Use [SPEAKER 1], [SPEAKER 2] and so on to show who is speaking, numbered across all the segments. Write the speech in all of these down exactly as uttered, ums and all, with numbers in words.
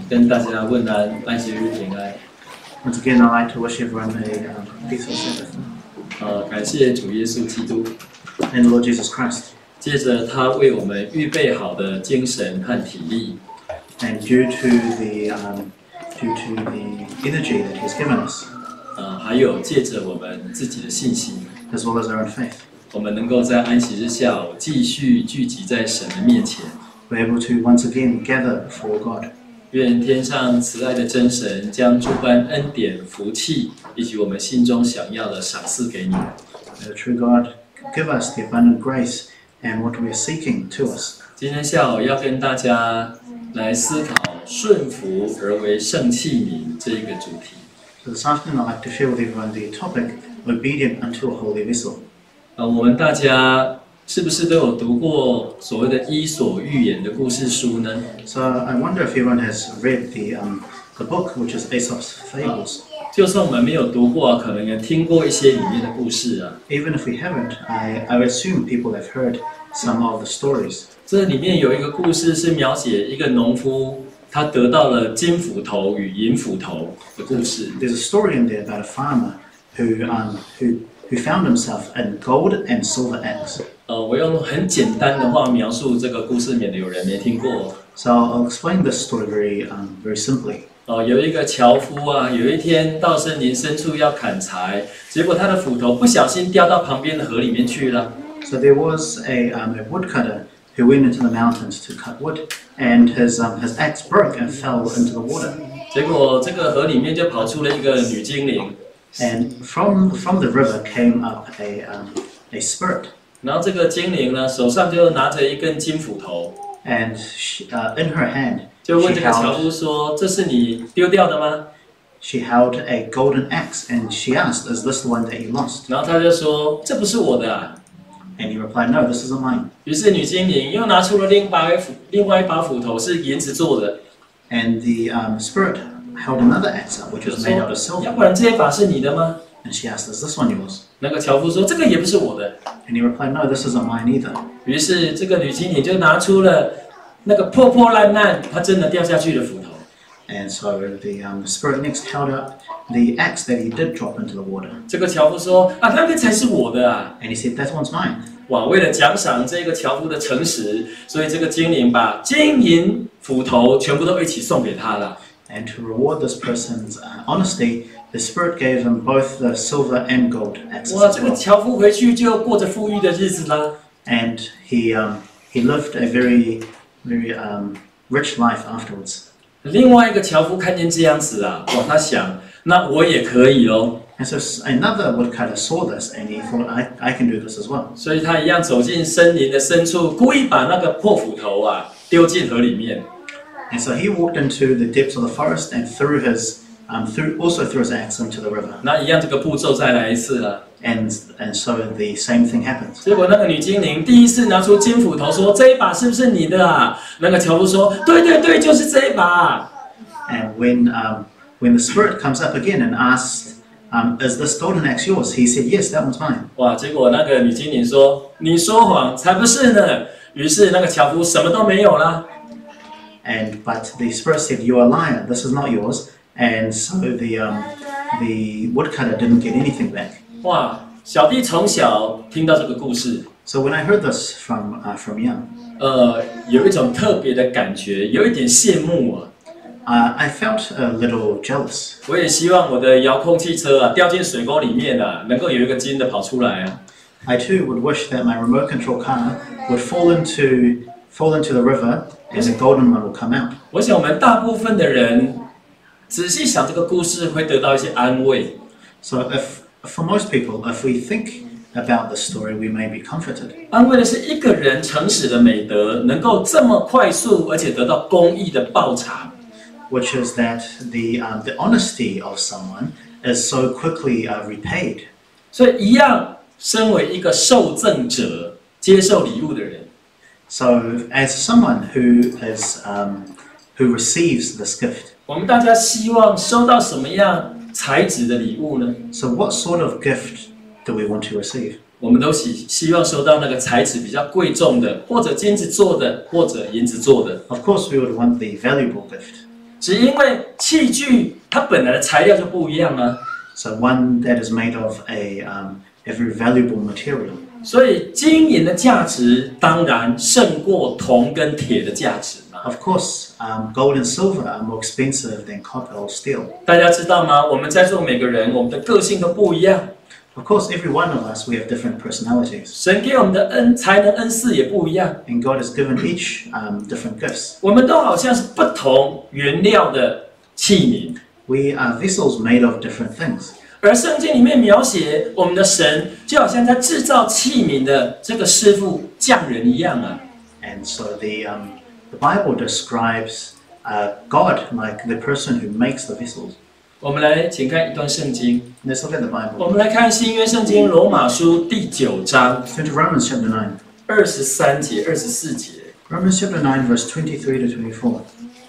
[SPEAKER 1] 跟大家问安，安息日平安。
[SPEAKER 2] Once again, I'd like to wish everyone a um, peaceful Sabbath.
[SPEAKER 1] 呃，感谢主耶稣基督。
[SPEAKER 2] And the Lord Jesus Christ.
[SPEAKER 1] 借着他为我们预备好的精神和体力，
[SPEAKER 2] And due to the um, due to the energy that He's given us,
[SPEAKER 1] 呃，还有借着我们自己的信心，
[SPEAKER 2] as well as our own faith,
[SPEAKER 1] 我们能够在安息日下午继续聚集在神的面前。
[SPEAKER 2] we're able to once again gather before God.
[SPEAKER 1] 愿天上慈爱的真神将诸般恩典、福气以及我们心中想要的赏赐给你们。
[SPEAKER 2] May the true God give us the abundant grace and what we are seeking to us.
[SPEAKER 1] 今天下午要跟大家来思考顺服而为圣器皿这一个主题。
[SPEAKER 2] So this afternoon, I'd like to share with everyone the topic obedient unto a holy vessel.
[SPEAKER 1] 呃，我们大家是不是都有读过所谓的伊索寓言的故事书呢？
[SPEAKER 2] So I wonder if everyone has read the um, the book, which is Aesop's Fables.
[SPEAKER 1] 就算我们没有读过啊，可能也听过一些里面的故事啊。
[SPEAKER 2] Even if we haven't, I, I would assume people have heard some of the stories.
[SPEAKER 1] 这里面有一个故事是描写一个农夫，他得到了金斧头与银斧头的故事。
[SPEAKER 2] There's a story in there about a farmer who um, who who found himself a gold and silver axe.
[SPEAKER 1] 呃，我用很简单的话描述这个故事，免得有人没听过。
[SPEAKER 2] So I'll explain this story very um, very simply.
[SPEAKER 1] 哦，有一个樵夫啊，有一天到森林深处要砍柴，结果他的斧头不小心掉到旁边的河里面去了。
[SPEAKER 2] So there was a um, a woodcutter who went into the mountains to cut wood, and his um, his axe broke and fell into the water.
[SPEAKER 1] 结果这个河里面就跑出了一个女精灵，
[SPEAKER 2] And from from the river came up a um, a spirit,
[SPEAKER 1] 然后这个精灵呢手上就拿着一根金斧头，
[SPEAKER 2] and she, uh, in her hand
[SPEAKER 1] 就问
[SPEAKER 2] she
[SPEAKER 1] 这个樵
[SPEAKER 2] held
[SPEAKER 1] 夫说：“这是你丢掉的吗？”
[SPEAKER 2] she held a golden axe, and she asked, "Is this the one that you lost?"
[SPEAKER 1] 然后他就说：“这不是我的啊。”
[SPEAKER 2] And he replied, "No, this isn't mine."
[SPEAKER 1] 于是女精灵又拿出了另外一把斧，另外一把斧头是银子做的，
[SPEAKER 2] And the um, spirit held another axe up, which
[SPEAKER 1] 就
[SPEAKER 2] was made out
[SPEAKER 1] 说：“
[SPEAKER 2] of
[SPEAKER 1] 要
[SPEAKER 2] silver.
[SPEAKER 1] 不然这一把是你的吗
[SPEAKER 2] And she asked, "Is this one yours?" ？”
[SPEAKER 1] 那个樵夫说：“这个也不是我的。”
[SPEAKER 2] And he replied, "No, this isn't mine either."
[SPEAKER 1] 于是这个女精灵就拿出了那个破破烂烂，她真的掉下去的斧头。
[SPEAKER 2] And so the um, spirit next held up the axe that he did drop into the water.
[SPEAKER 1] 这个樵夫说：“啊，那个才是我的啊！”
[SPEAKER 2] And he said, "That one's mine."
[SPEAKER 1] 哇，为了奖赏这个樵夫的诚实，所以这个精灵把金银斧头全部都一起送给他了。
[SPEAKER 2] And to reward this person's uh, honesty, the spirit gave him both the silver and gold axes
[SPEAKER 1] 哇，
[SPEAKER 2] as
[SPEAKER 1] 这个
[SPEAKER 2] well.
[SPEAKER 1] 樵夫回去就过着富裕的日子啦。
[SPEAKER 2] And he um, he lived a very very um, rich life afterwards.
[SPEAKER 1] 另外一个樵夫看见这样子啊，哇，他想，那我也可以哦。
[SPEAKER 2] And so another woodcutter saw this, and he thought, I, I can do this as well.
[SPEAKER 1] 所以他一样走进森林的深处，故意把那个破斧头啊丢进河里面。
[SPEAKER 2] And so he walked into the depths of the forest and threw his um, threw, also threw his axe into the river.
[SPEAKER 1] 那一样这个步骤再来一次了。
[SPEAKER 2] And and so the same thing happened.
[SPEAKER 1] 结果那个女精灵第一次拿出金斧头说：“这一把是不是你的啊？”那个樵夫说：“对对对，就是这一把。”
[SPEAKER 2] And when um, when the spirit comes up again and asks, um, "Is this golden axe yours?" He said, "Yes, that one's mine."
[SPEAKER 1] 哇！结果那个女精灵说：“你说谎，才不是呢。”于是那个樵夫什么都没有了。
[SPEAKER 2] And but the spirit said, "You are a liar. This is not yours." And so the um, the woodcutter didn't get anything back.
[SPEAKER 1] 哇！小弟从小听到这个故事，
[SPEAKER 2] So when I heard this from uh, from young,
[SPEAKER 1] 呃，有一种特别的感觉，有一点羡慕啊。
[SPEAKER 2] uh, I felt a little jealous.
[SPEAKER 1] 我也希望我的遥控汽车啊掉进水沟里面啊，能够有一个金的跑出来啊。
[SPEAKER 2] I too would wish that my remote control car would fall into fall into the river, and the golden one will come out.
[SPEAKER 1] 我想我们大部分的人仔细想这个故事，会得到一些安慰。
[SPEAKER 2] So if for most people, if we think about the story, we may be comforted.
[SPEAKER 1] 安慰的是一个人诚实的美德能够这么快速，而且得到公义的报偿。
[SPEAKER 2] Which is that the um, the honesty of someone is so quickly uh, repaid.
[SPEAKER 1] 所以一样，身为一个受赠者，接受礼物的人，
[SPEAKER 2] So as someone who is um, who receives this gift,
[SPEAKER 1] 我们大家希望收到什么样材质的礼物呢？
[SPEAKER 2] so what sort of gift do we want to receive?
[SPEAKER 1] 我们都希希望收到那个材质比较贵重的，或者金子做的，或者银子做的。
[SPEAKER 2] Of course, we would want the valuable gift.
[SPEAKER 1] 只因为器具它本来的材料就不一样啊。
[SPEAKER 2] So one that is made of a, um, a very valuable material.
[SPEAKER 1] 所以金银的价值当然胜过铜跟铁的价值嘛。
[SPEAKER 2] Of course, um, gold and silver are more expensive than copper or steel.
[SPEAKER 1] 大家知道吗？我们在座每个人，我们的个性都不一样。
[SPEAKER 2] Of course, every one of us, we have different personalities.
[SPEAKER 1] 神给我们的恩才能恩赐也不一样。
[SPEAKER 2] And God has given each um, different gifts.
[SPEAKER 1] 我们都好像是不同原料的器皿。
[SPEAKER 2] We are vessels made of different things.
[SPEAKER 1] 而圣经里面描写我们的神，就好像在制造器皿的这个师傅匠人一样啊。
[SPEAKER 2] And so the, um, the Bible describes uh, God like the person who makes the vessels.
[SPEAKER 1] 我们来请看一段圣经。
[SPEAKER 2] Let's look at the Bible.
[SPEAKER 1] 我们来看新约圣经罗马书第九章
[SPEAKER 2] Turn to Romans chapter nine.
[SPEAKER 1] 二十三节、二十四节。
[SPEAKER 2] Romans chapter nine, verse twenty-three to twenty-four.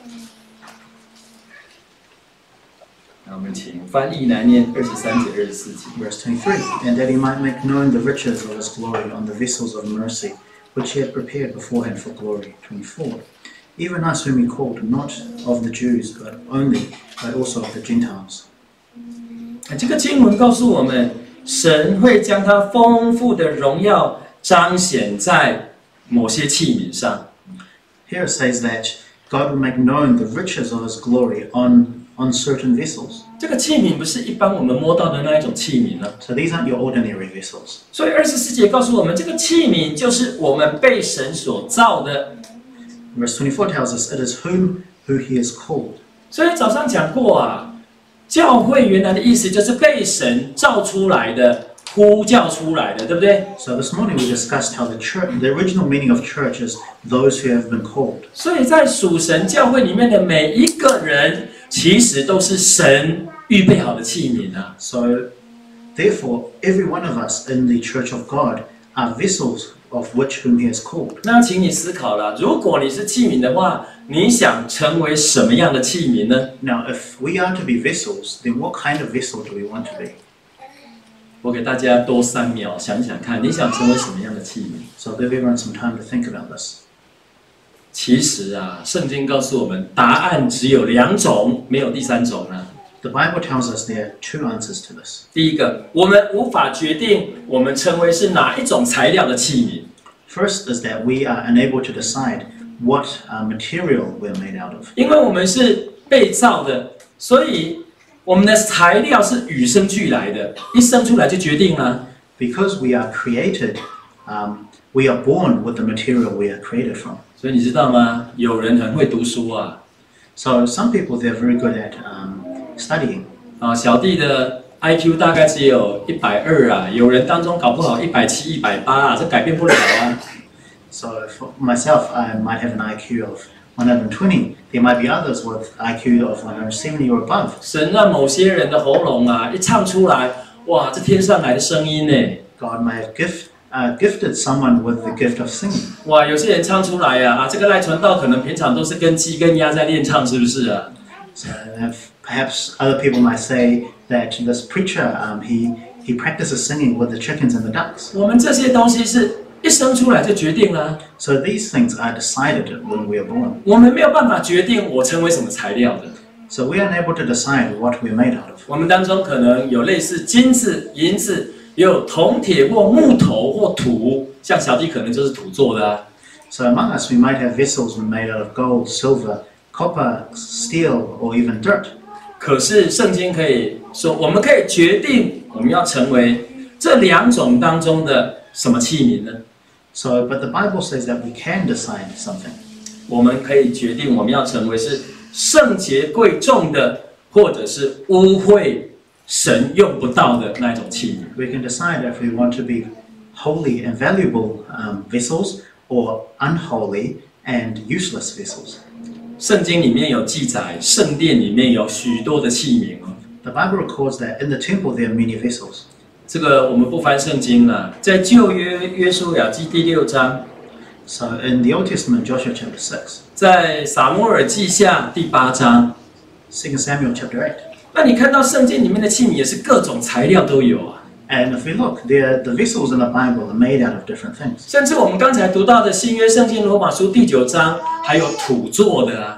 [SPEAKER 1] 那我们请翻译来念二十三节、二十四节。
[SPEAKER 2] Verse twenty-three. And that he might make known the riches of his glory on the vessels of mercy, which he had prepared beforehand for glory. twenty-four. Even us whom he called, not of the Jews but only, but also of the Gentiles.
[SPEAKER 1] 这个经文告诉我们，神会将他丰富的荣耀彰显在某些器皿上。
[SPEAKER 2] Here it says that God will make known the riches of his glory on, on certain vessels.
[SPEAKER 1] 这个器皿不是一般我们摸到的那一种器皿呢。
[SPEAKER 2] So these aren't your ordinary vessels.
[SPEAKER 1] 所以二十四节告诉我们，这个器皿就是我们被神所造的。
[SPEAKER 2] Verse twenty-four tells us, it is whom who he has called.
[SPEAKER 1] 所以早上讲过啊，教会原来的意思就是被神造出来的、呼叫出来的，对不对？
[SPEAKER 2] So this morning we discussed how the church, the original meaning of church is those who have been called.
[SPEAKER 1] 所以在属神教会里面的每一个人，其实都是神预备好的器皿啊。
[SPEAKER 2] So therefore, every one of us in the church of God are vessels of which whom he has called.
[SPEAKER 1] 那请你思考了，如果你是器皿的话，你想成为什么样的器皿呢？
[SPEAKER 2] Now, if we are to be vessels, then what kind of vessel do we want to be?
[SPEAKER 1] 我给大家多三秒想想看，你想成为什么样的器皿？
[SPEAKER 2] So give everyone some time to think about this.
[SPEAKER 1] 其实啊，圣经告诉我们，答案只有两种，没有第三种了。
[SPEAKER 2] The Bible tells us there are two answers to this.
[SPEAKER 1] 第一个，我们无法决定我们成为是哪一种材料的器皿。
[SPEAKER 2] First is that we are unable to decide what uh, material we're made out of.
[SPEAKER 1] 因为我们是被造的，所以我们的材料是与生俱来的，一生出来就决定了。
[SPEAKER 2] Because we are created, um, we are born with the material we are created from.
[SPEAKER 1] 所以你知道吗？有人很会读书啊，
[SPEAKER 2] So some people, they're very good at um, studying.
[SPEAKER 1] 啊，小弟的 I Q 大概只有一百二啊，有人当中搞不好一百七、一百八啊，这改变不了啊。
[SPEAKER 2] So for myself, I might have an I Q of one hundred twenty. There might be others with I Q of one hundred seventy or above.
[SPEAKER 1] 神让某些人的喉咙啊，一唱出来，哇，这天上来的声音呢！
[SPEAKER 2] God may have gift, uh, gifted someone with the gift of singing.
[SPEAKER 1] 哇，有些人唱出来呀、啊，啊，这个赖传道可能平常都是跟鸡跟鸭在练唱，是不是啊？
[SPEAKER 2] So uh, perhaps other people might say that this preacher, um, he, he practices singing with the chickens and the ducks.
[SPEAKER 1] 我们这些东西是一生出来就决定了，
[SPEAKER 2] So these things are decided when we are born.
[SPEAKER 1] 我们没有办法决定我成为什么材料的。
[SPEAKER 2] So we are unable to decide what we're made out of.
[SPEAKER 1] 我们当中可能有类似金子、银子，也有铜铁或木头或土，像小弟可能就是土做的啊。
[SPEAKER 2] So among us, we might have vessels made out of gold, silver, copper, steel, or even dirt.
[SPEAKER 1] 可是圣经可以说，我们可以决定我们要成为这两种当中的什么器皿呢？
[SPEAKER 2] So, but the Bible says that we can decide something.
[SPEAKER 1] 我们可以决定我们要成为是圣洁贵重的，或者是污秽神用不到的那一种器皿。
[SPEAKER 2] We can decide if we want to be holy and valuable um, vessels or unholy and useless vessels.
[SPEAKER 1] 圣经里面有记载，圣殿里面有许多的器皿哦。
[SPEAKER 2] The Bible records that in the temple there are many vessels.
[SPEAKER 1] 这个我们不翻圣经了，在旧约约书亚记第六章，
[SPEAKER 2] So in the Old Testament, Joshua chapter six,
[SPEAKER 1] 在撒母耳记下第八章，
[SPEAKER 2] Second Samuel chapter eight.
[SPEAKER 1] 那你看到圣经里面的器皿也是各种材料都有啊。
[SPEAKER 2] And if we look, there the vessels in the Bible are made out of different things.
[SPEAKER 1] 甚至我们刚才读到的新约圣经罗马书第九章，还有土做的啊。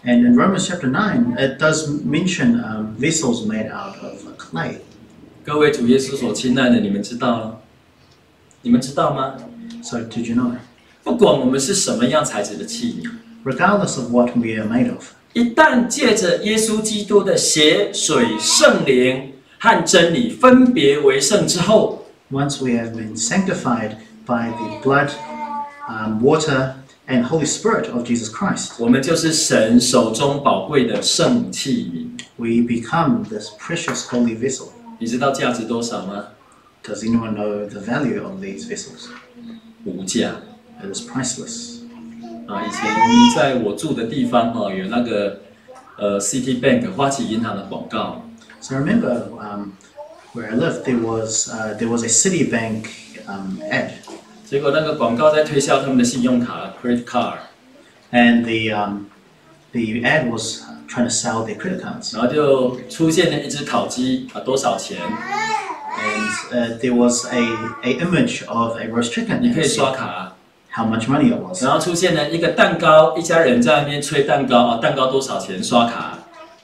[SPEAKER 2] And in Romans chapter nine, it does mention um, vessels made out of clay.
[SPEAKER 1] 各位主耶稣所亲爱的，你们知道吗？你们知道吗？
[SPEAKER 2] So did you know?
[SPEAKER 1] 不管我们是什么样材质的器皿，
[SPEAKER 2] Regardless of what we are made of,
[SPEAKER 1] 一旦借着耶稣基督的血、水、圣灵和真理分别为圣之后，
[SPEAKER 2] once we have been sanctified by the blood, um, water, and Holy Spirit of Jesus Christ,
[SPEAKER 1] 我们就是神手中宝贵的圣器皿。
[SPEAKER 2] we become this precious holy vessel.
[SPEAKER 1] 你知道价值多少吗？
[SPEAKER 2] Does anyone know the value of these vessels?
[SPEAKER 1] 无价。
[SPEAKER 2] It is priceless.
[SPEAKER 1] 啊，以前在我住的地方哦，有那个呃 City Bank 花旗银行的广告。
[SPEAKER 2] So I remember um, where I lived, there was uh, there was a Citibank um, ad,
[SPEAKER 1] 结果那个广告在推销他们的信用卡 credit card，
[SPEAKER 2] and the um, the ad was trying to sell their credit cards,
[SPEAKER 1] 然后就出现了一只烤鸡啊，多少钱？
[SPEAKER 2] and uh, there was a, a image of a roast chicken.
[SPEAKER 1] 你
[SPEAKER 2] and
[SPEAKER 1] 可以
[SPEAKER 2] it
[SPEAKER 1] 刷
[SPEAKER 2] said
[SPEAKER 1] 卡。
[SPEAKER 2] how much money it was,
[SPEAKER 1] 然后出现了一个蛋糕，一家人在那边吹蛋糕啊，蛋糕多少钱？刷卡。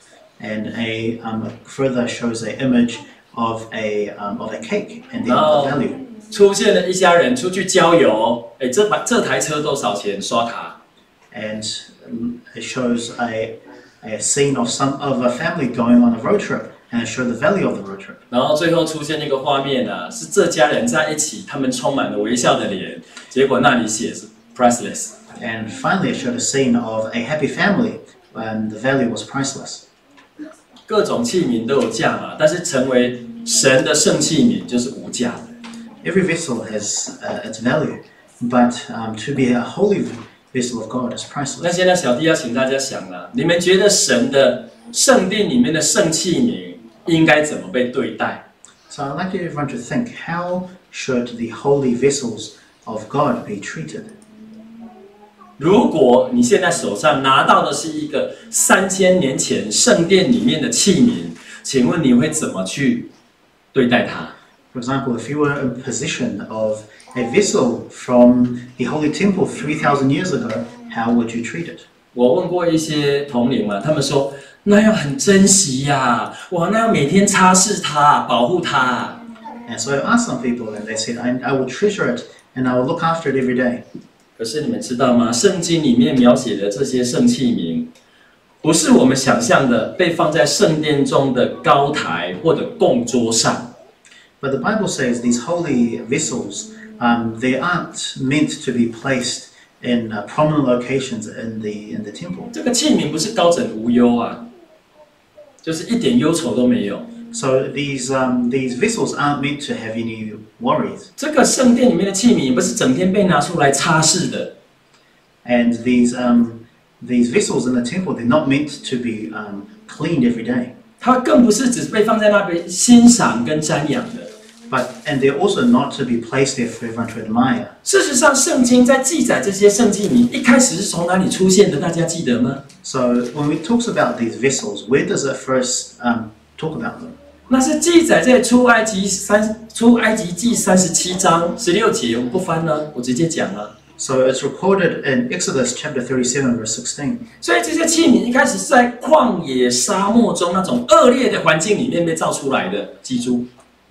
[SPEAKER 2] and a um, further shows an image of a um, of a cake and the,
[SPEAKER 1] No.
[SPEAKER 2] the value.
[SPEAKER 1] 出现了一家人出去郊游，哎，这把这台车多少钱？刷卡。
[SPEAKER 2] And um, it shows a, a scene of some of a family going on a road trip, and it showed the value of the road trip.
[SPEAKER 1] 然后最后出现一个画面啊，是这家人在一起，他们充满了微笑的脸，结果那里写是 priceless。
[SPEAKER 2] And finally, it showed a scene of a happy family, and the value was priceless.
[SPEAKER 1] 各种器皿都有价嘛，但是成为神的圣器皿就是无价的。
[SPEAKER 2] Every vessel has uh, its value, but um, to be a holy vessel of God is
[SPEAKER 1] 那
[SPEAKER 2] priceless.
[SPEAKER 1] 现在小弟要请大家想了，你们觉得神的圣殿里面的圣器皿应该怎么被对待？
[SPEAKER 2] So I'd like everyone to think, how should the holy vessels of God be treated?
[SPEAKER 1] 如果你现在手上拿到的是一个三千年前圣殿里面的器皿，请问你会怎么去对待它？
[SPEAKER 2] For example, if you were in possession of a vessel from the Holy Temple three thousand years ago, how would you treat it?
[SPEAKER 1] 我问过一些同龄嘛，他们说那要很珍惜呀、哇，那要每天擦拭它，保护它。
[SPEAKER 2] And so I asked some people, and they said, I, I will treasure it and I will look after it every day.
[SPEAKER 1] 可是你们知道吗？圣经里面描写的这些圣器皿，不是我们想象的被放在圣殿中的高台或者供桌上。
[SPEAKER 2] But the Bible says these holy vessels, um, they aren't meant to be placed in uh, prominent locations in the in the temple.
[SPEAKER 1] 这个器皿不是高枕无忧啊，就是一点忧愁都没有。
[SPEAKER 2] So these um, these vessels aren't meant to have any worries.
[SPEAKER 1] 这个圣殿里面的器皿也不是整天被拿出来擦拭的，
[SPEAKER 2] And these um, these vessels in the temple, they're not meant to be um, cleaned every day.
[SPEAKER 1] 它更不是只被放在那边欣赏跟瞻仰的。
[SPEAKER 2] But and they're also not to be placed there for everyone to admire.
[SPEAKER 1] 事实上，圣经在记载这些圣器皿一开始是从哪里出现的？大家记得吗？
[SPEAKER 2] So when it talks about these vessels, where does it first um, talk about them?
[SPEAKER 1] 那是记载在出埃及三出埃及记三十七章十六节，我不翻了，我直接讲了。
[SPEAKER 2] So it's recorded in Exodus chapter thirty-seven, verse sixteen.
[SPEAKER 1] 所以这些器皿一开始是在旷野沙漠中那种恶劣的环境里面被造出来的，记住。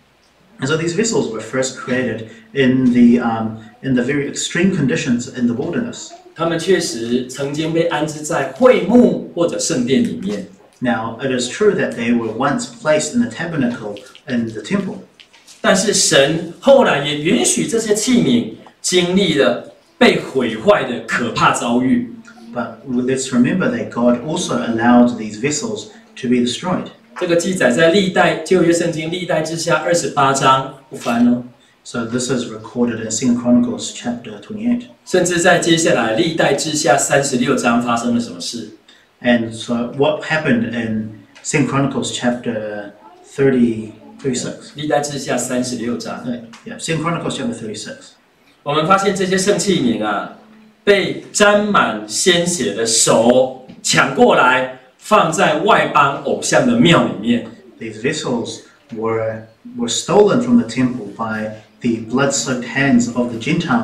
[SPEAKER 2] And so these vessels were first created in the um, in the very extreme conditions in the wilderness.
[SPEAKER 1] 他们确实曾经被安置在会幕或者圣殿里面，
[SPEAKER 2] Now it is true that they were once placed in the tabernacle in the temple.
[SPEAKER 1] 但是神后来也允许这些器皿经历了被毁坏的可怕遭遇。
[SPEAKER 2] But let's remember that God also allowed these vessels to be destroyed.
[SPEAKER 1] 这个记载在历代旧约圣经历代志下二十八章，不翻哦。
[SPEAKER 2] So this is recorded in Second Chronicles chapter twenty-eight.
[SPEAKER 1] 甚至在接下来历代志下三十六章发生了什么事？
[SPEAKER 2] And so what happened in Second Chronicles chapter thirty, thirty-six?
[SPEAKER 1] 历代志下三十六章，
[SPEAKER 2] Yeah, Second Chronicles chapter thirty-six.
[SPEAKER 1] 我们发现这些圣器皿啊，被沾满鲜血的手抢过来，放在外邦偶像的庙里面。
[SPEAKER 2] These vessels were were stolen from the temple by the blood-soaked hands of the Gentiles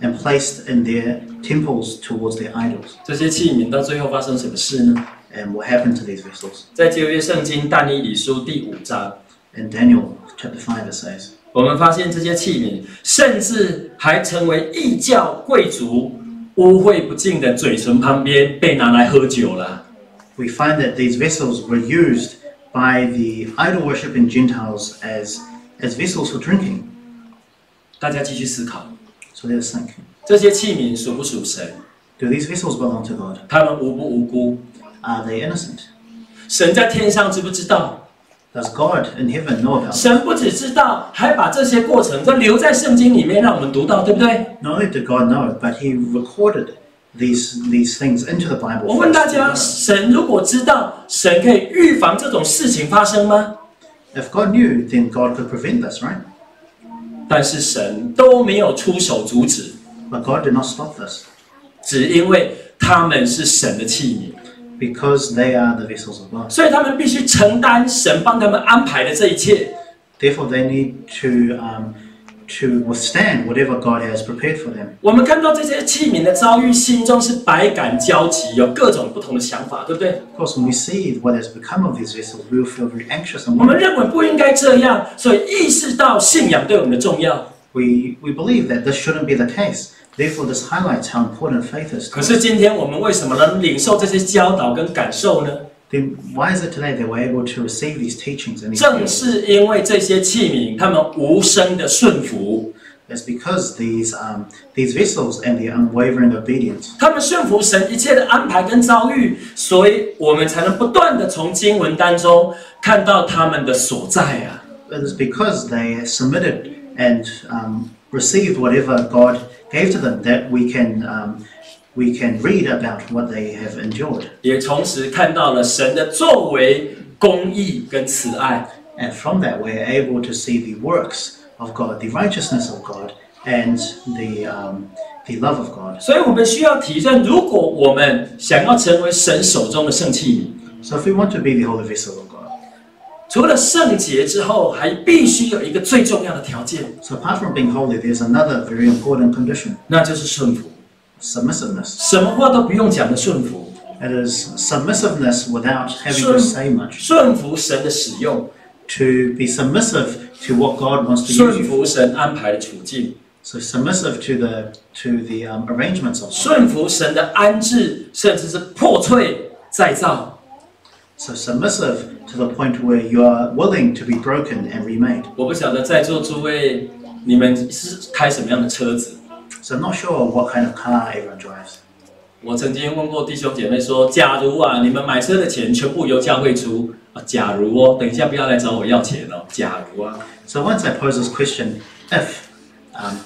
[SPEAKER 2] and placed in their temples towards their idols.
[SPEAKER 1] 这些器皿到最后发生什么事呢？
[SPEAKER 2] And what happened to these vessels?
[SPEAKER 1] 在旧约圣经但以理书第五章，
[SPEAKER 2] In Daniel chapter five it says,
[SPEAKER 1] 我们发现这些器皿甚至还成为异教贵族污秽不净的嘴唇旁边被拿来喝酒了。
[SPEAKER 2] we find that these vessels were used by the idol worshipping Gentiles as, as vessels for drinking.
[SPEAKER 1] 大家继续思考，
[SPEAKER 2] So let's think.
[SPEAKER 1] 这些器皿属不属神？
[SPEAKER 2] Do these vessels belong to God?
[SPEAKER 1] 他们无不无辜？
[SPEAKER 2] Are they innocent?
[SPEAKER 1] 神在天上知不知道？
[SPEAKER 2] Does God in heaven know about them?
[SPEAKER 1] 神不只知道，还把这些过程都留在圣经里面，让我们读到，对不对？
[SPEAKER 2] Not only did God know, but He recorded these, these things into the Bible.
[SPEAKER 1] 我
[SPEAKER 2] for
[SPEAKER 1] 问
[SPEAKER 2] us
[SPEAKER 1] 大
[SPEAKER 2] to
[SPEAKER 1] 家，
[SPEAKER 2] learn.
[SPEAKER 1] 神如果知道，神可以预防这种事情发生吗？
[SPEAKER 2] If God knew, then God could prevent this, right?
[SPEAKER 1] 但是神都没有出手阻止，
[SPEAKER 2] But God did not stop this
[SPEAKER 1] 只因为他们是神的器皿，
[SPEAKER 2] because they are the vessels of God.
[SPEAKER 1] 所以他们必须承担神帮他们安排的这一切。
[SPEAKER 2] Therefore, they need to um, to withstand whatever God has prepared for them.
[SPEAKER 1] 我们看到这些器皿的遭遇，心中是百感交集，有各种不同的想法，对不对？
[SPEAKER 2] Of course, when we see what has become of these vessels, we will feel very anxious and
[SPEAKER 1] 我们
[SPEAKER 2] worried.
[SPEAKER 1] 认为不应该这样，所以意识到信仰对我们的重要。
[SPEAKER 2] We we believe that this shouldn't be the case. Therefore, this highlights how important faith is.
[SPEAKER 1] 可是今天我们为什么能领受这些教导跟感受呢？
[SPEAKER 2] Then why is it today that we're able to receive these teachings and these
[SPEAKER 1] 正
[SPEAKER 2] things?
[SPEAKER 1] 是因为这些器皿，他们无声的顺服，
[SPEAKER 2] It's because these um, these vessels and their unwavering obedience.
[SPEAKER 1] 他们顺服神一切的安排跟遭遇，所以我们才能不断的从经文当中看到他们的所在啊。
[SPEAKER 2] It is because they submitted and um, received whatever God gave to them that we can um, we can read about what they have endured.
[SPEAKER 1] 也同时看到了神的作为、公义跟慈爱。
[SPEAKER 2] And from that, we're able to see the works of God, the righteousness of God, and the um, the love of God.
[SPEAKER 1] 所以我们需要体认，如果我们想要成为神手中的圣器皿，
[SPEAKER 2] So if we want to be the holy vessel of God,
[SPEAKER 1] 除了圣洁之后，还必须有一个最重要的条件，
[SPEAKER 2] so apart from being holy, there's another very important condition:
[SPEAKER 1] 那就是顺服。
[SPEAKER 2] submissiveness.
[SPEAKER 1] 什么话都不用讲的顺服，
[SPEAKER 2] It is submissiveness without having to say much.
[SPEAKER 1] 顺服神的使用，
[SPEAKER 2] To be submissive to what God wants to use
[SPEAKER 1] 顺
[SPEAKER 2] you.
[SPEAKER 1] 服神安排的处境，
[SPEAKER 2] So submissive to the to the um, arrangements of God.
[SPEAKER 1] 顺服神的安置，甚至是破碎再造。
[SPEAKER 2] So submissive to the point where you are willing to be broken and remade.
[SPEAKER 1] 我不晓得在座诸位，你们是开什么样的车子？
[SPEAKER 2] So I'm not sure what kind of car everyone drives.
[SPEAKER 1] 我曾经问过弟兄姐妹说，假如啊，你们买车的钱全部由教会出啊，假如哦，等一下不要来找我要钱哦，假如啊，
[SPEAKER 2] So once I posed this question, if um,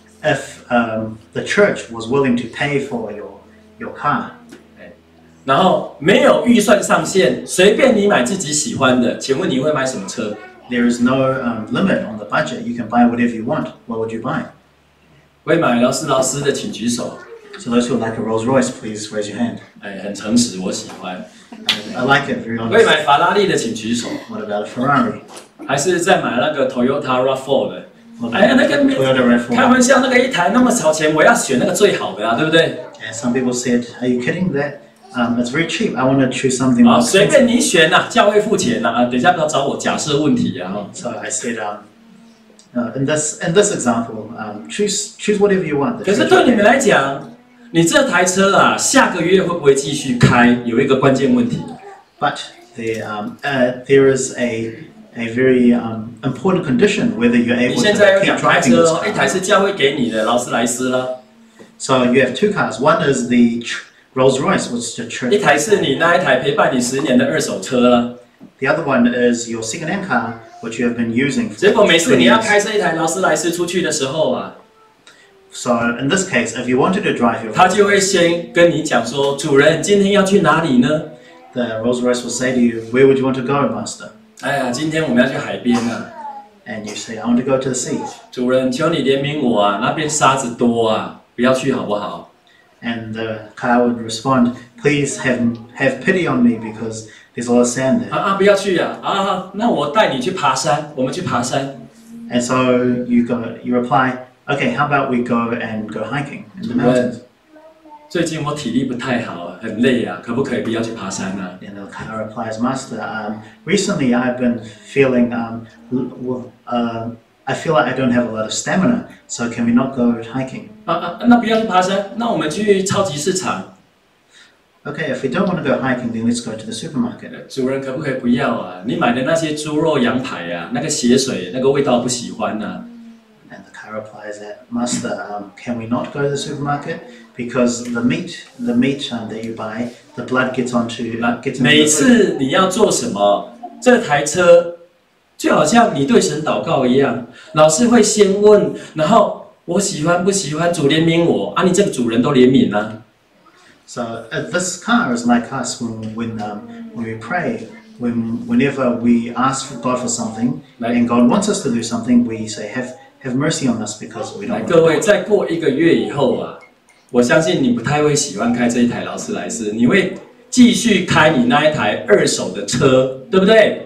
[SPEAKER 2] if um, the church was willing to pay for your your car,
[SPEAKER 1] 然后没有预算上限，随便你买自己喜欢的，请问你会买什么车？
[SPEAKER 2] there is no um, limit on the budget. You can buy whatever you want. What would you buy?
[SPEAKER 1] 会买劳斯劳斯的请举手。
[SPEAKER 2] So those who like a Rolls Royce, please raise your hand.
[SPEAKER 1] 哎，很诚实，我喜欢。
[SPEAKER 2] I, I like it, very
[SPEAKER 1] 会
[SPEAKER 2] honest.
[SPEAKER 1] 买法拉利的请举手，
[SPEAKER 2] What about a Ferrari?
[SPEAKER 1] 还是再买那个 Toyota R A V 四的？
[SPEAKER 2] What
[SPEAKER 1] 哎呀，那
[SPEAKER 2] about
[SPEAKER 1] 个
[SPEAKER 2] Toyota R A V
[SPEAKER 1] 开
[SPEAKER 2] four?
[SPEAKER 1] 玩笑，那个一台那么少钱，我要选那个最好的啊，对不对？
[SPEAKER 2] And some people said, "Are you kidding? That um, it's very cheap. I want to choose something
[SPEAKER 1] 啊，
[SPEAKER 2] more
[SPEAKER 1] 随
[SPEAKER 2] expensive."
[SPEAKER 1] 便你选呐、啊，教会付钱呐、啊，等一下不要找我假设问题啊。
[SPEAKER 2] So I said, um, uh, in this in this example, um, choose choose whatever you want. The
[SPEAKER 1] 可是
[SPEAKER 2] church
[SPEAKER 1] 对你
[SPEAKER 2] will
[SPEAKER 1] 们
[SPEAKER 2] pay.
[SPEAKER 1] 来讲，你这台车啊，下个月会不会继续开？有一个关键问题。
[SPEAKER 2] But there, um, uh, there is a a very um, important condition whether you're
[SPEAKER 1] 你
[SPEAKER 2] able
[SPEAKER 1] 现在有
[SPEAKER 2] to
[SPEAKER 1] 两
[SPEAKER 2] keep
[SPEAKER 1] 台
[SPEAKER 2] driving
[SPEAKER 1] 车
[SPEAKER 2] this
[SPEAKER 1] 哦，一台
[SPEAKER 2] car.
[SPEAKER 1] 是教会给你的劳斯莱斯啦，
[SPEAKER 2] So you have two cars. One is the ch- Rolls Royce, which the church.
[SPEAKER 1] 一台是你那一台陪伴你十年的二手车啦。
[SPEAKER 2] The other one is your second-hand car, which you have been using.
[SPEAKER 1] 结
[SPEAKER 2] For
[SPEAKER 1] 果每次
[SPEAKER 2] twenty
[SPEAKER 1] 你要
[SPEAKER 2] years.
[SPEAKER 1] 开这一台劳斯莱斯出去的时候啊，
[SPEAKER 2] So in this case, if you wanted to drive your
[SPEAKER 1] 他就会先跟你讲说：“主人，今天要去哪里呢？
[SPEAKER 2] the Rolls Royce will say to you, "Where would you want to go, Master?"
[SPEAKER 1] 哎呀，今天我们要去海边啊。
[SPEAKER 2] And you say, "I want to go to the sea."
[SPEAKER 1] 主人，求你怜悯我啊，那边沙子多啊，不要去好不好？
[SPEAKER 2] And the car would respond, "Please have have pity on me because there's a lot of sand there."
[SPEAKER 1] 啊啊，不要去啊！啊，那我带你去爬山，我们去爬山。
[SPEAKER 2] And so you go, you reply, Okay, how about we go and go hiking in the
[SPEAKER 1] 主任
[SPEAKER 2] mountains?，
[SPEAKER 1] 最近我体力不太好，很累啊，可不可以不要去爬山啊？
[SPEAKER 2] And Elkanah replies, Master, um, recently I've been feeling, um, l- w- uh, I feel like I don't have a lot of stamina, so can we not go hiking?
[SPEAKER 1] 啊啊，那不要去爬山，那我们去超级市场。
[SPEAKER 2] Okay, if we don't want to go hiking, then let's go to the supermarket.
[SPEAKER 1] 主人可不可以不要啊？你买的那些猪肉、羊排啊，那个血水，那个味道不喜欢呐、啊。
[SPEAKER 2] And the car replies that, Master, um, can we not go to the supermarket? Because the meat, the meat um, that you buy, the blood gets onto, uh, gets
[SPEAKER 1] 每
[SPEAKER 2] into the food.
[SPEAKER 1] 次你要做什么，这台车就好像你对神祷告一样，老是会先问，然后我喜欢不喜欢，主怜悯我啊，你这个主人都怜悯啊。
[SPEAKER 2] So uh, this car is like us when, when, um, when we pray. When, whenever we ask God for something,
[SPEAKER 1] Right.
[SPEAKER 2] and God wants us to do something, we say, have, have mercy on us because we
[SPEAKER 1] 来，
[SPEAKER 2] don't want
[SPEAKER 1] 各
[SPEAKER 2] to
[SPEAKER 1] 位，
[SPEAKER 2] do it.
[SPEAKER 1] 再过一个月以后啊，我相信你不太会喜欢开这一台劳斯莱斯，你会继续开你那一台二手的车，对不对？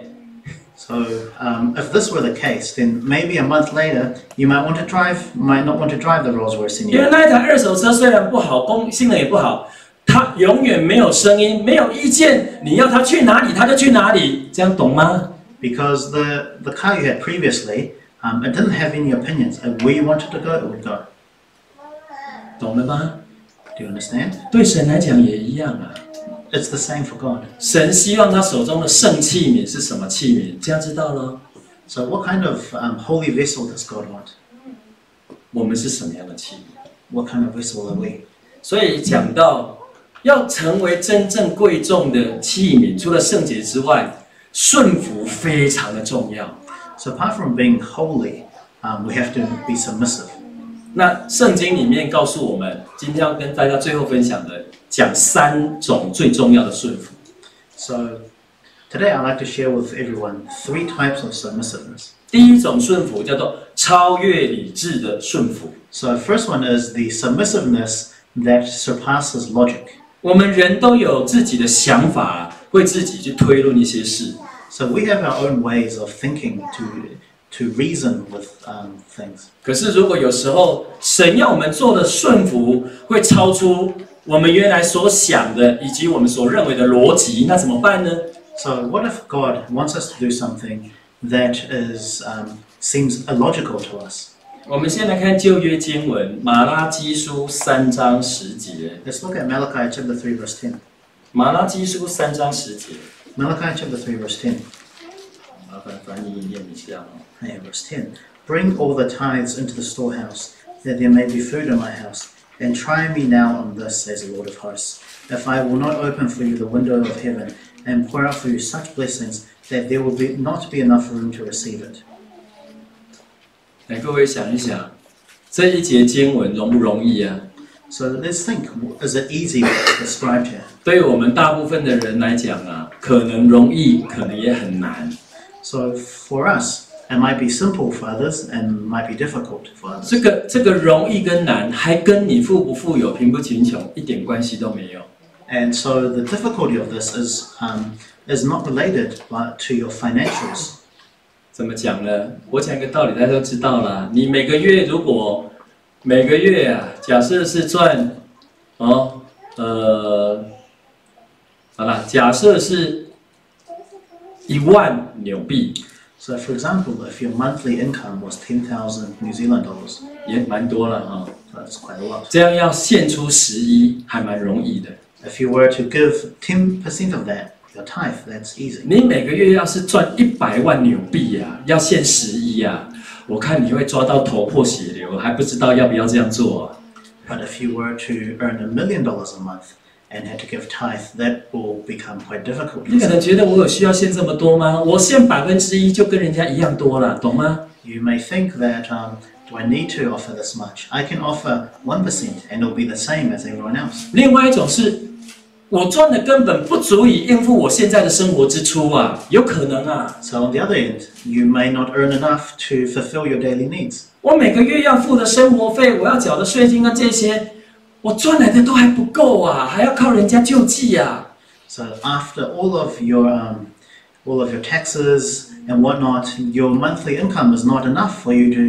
[SPEAKER 2] So um, if this were the case, then maybe a month later, you might want to drive, might not want to drive the Rolls Royce
[SPEAKER 1] 因为
[SPEAKER 2] anymore.
[SPEAKER 1] 那一台二手车虽然不好，功性能也不好，它永远没有声音，没有意见，你要它去哪里，它就去哪里，这样懂吗？
[SPEAKER 2] Because the, the car you had previously, um, it didn't have any opinions. And where you wanted to go, it would go.
[SPEAKER 1] 懂了吗？
[SPEAKER 2] Do you understand?
[SPEAKER 1] 对神来讲也一样啊。
[SPEAKER 2] It's the same for God.
[SPEAKER 1] 神希望他手中的圣器皿是什么器皿？这样知道了，
[SPEAKER 2] So what kind of um, holy vessel does God want?
[SPEAKER 1] 我们是什么样的器皿？
[SPEAKER 2] What kind of vessel are we?
[SPEAKER 1] 所以讲到要成为真正贵重的器皿，除了圣洁之外，顺服非常的重要。
[SPEAKER 2] So apart from being holy, um, we have to be submissive.
[SPEAKER 1] 那圣经里面告诉我们，今天要跟大家最后分享的，讲三种最重要的顺服。
[SPEAKER 2] So today I'd like to share with everyone three types of submissiveness.
[SPEAKER 1] 第一种顺服叫做超越理智的顺服。
[SPEAKER 2] So first one is the submissiveness that surpasses logic.
[SPEAKER 1] 我们人都有自己的想法，会自己去推论一些事。
[SPEAKER 2] So we have our own ways of thinking to to reason with um, things.
[SPEAKER 1] 可是如果有时候神要我们做的顺服，会超出我们原来所想的以及我们所认为的逻辑，那怎么办呢？
[SPEAKER 2] So what if God wants us to do something that is um, seems illogical to us?
[SPEAKER 1] 我们先来看旧约经文，马拉基书三章十节。
[SPEAKER 2] Let's look at Malachi chapter three verse ten.
[SPEAKER 1] 马拉基书三章十节，
[SPEAKER 2] Malachi chapter three verse ten.
[SPEAKER 1] 麻烦翻译念一下哦。
[SPEAKER 2] Hey, verse ten. Bring all the tithes into the storehouse, that there may be food in my house. And try me now on this, says the Lord of hosts, if I will not open for you the window of heaven and pour out for you such blessings that there will be not be enough room to receive it.
[SPEAKER 1] 来，各位想一想，这一节经文容不容易啊？
[SPEAKER 2] So let's think, is it easy what's described here?
[SPEAKER 1] 对于我们大部分的人来讲啊，可能容易，可能也很难。
[SPEAKER 2] So for us, it might be simple for others and might be difficult for
[SPEAKER 1] 这
[SPEAKER 2] others.
[SPEAKER 1] 个这个容易跟难，还跟你富不富有、贫不贫穷一点关系都没有。
[SPEAKER 2] And so the difficulty of this is um, is not related but to your financials.
[SPEAKER 1] 怎么讲呢？我讲一个道理，大家都知道啦。你每个月如果每个月啊，假设是赚哦，呃，好啦，假设是一万纽币，
[SPEAKER 2] So for example, if your monthly income was ten thousand New Zealand dollars,
[SPEAKER 1] 也蛮多了哈、
[SPEAKER 2] that's quite a lot.
[SPEAKER 1] 这样要献出十一，还蛮容易的。
[SPEAKER 2] If you were to give ten percent of that, your tithe, that's easy.
[SPEAKER 1] 你每个月要是赚一百万纽币呀、啊，要献十一啊，我看你会抓到头破血流，还不知道要不要这样做啊。
[SPEAKER 2] But if you were to earn a million dollars a month and had to give tithe, that will become quite difficult.
[SPEAKER 1] 你可能觉得我有需要献这么多吗？我献百分之一就跟人家一样多了，懂吗？
[SPEAKER 2] You may think that, um, do I need to offer this much? I can offer one percent and it'll be the same as everyone else.
[SPEAKER 1] 另外一种是，我赚的根本不足以应付我现在的生活支出啊，有可能啊。
[SPEAKER 2] So on the other end, you may not earn enough to fulfill your daily needs.
[SPEAKER 1] 我每个月要付的生活费，我要缴的税金跟这些，我赚来的都还不够啊，还要靠人家救济啊。
[SPEAKER 2] So after all of your um, all of your taxes and whatnot, your monthly income is not enough for you to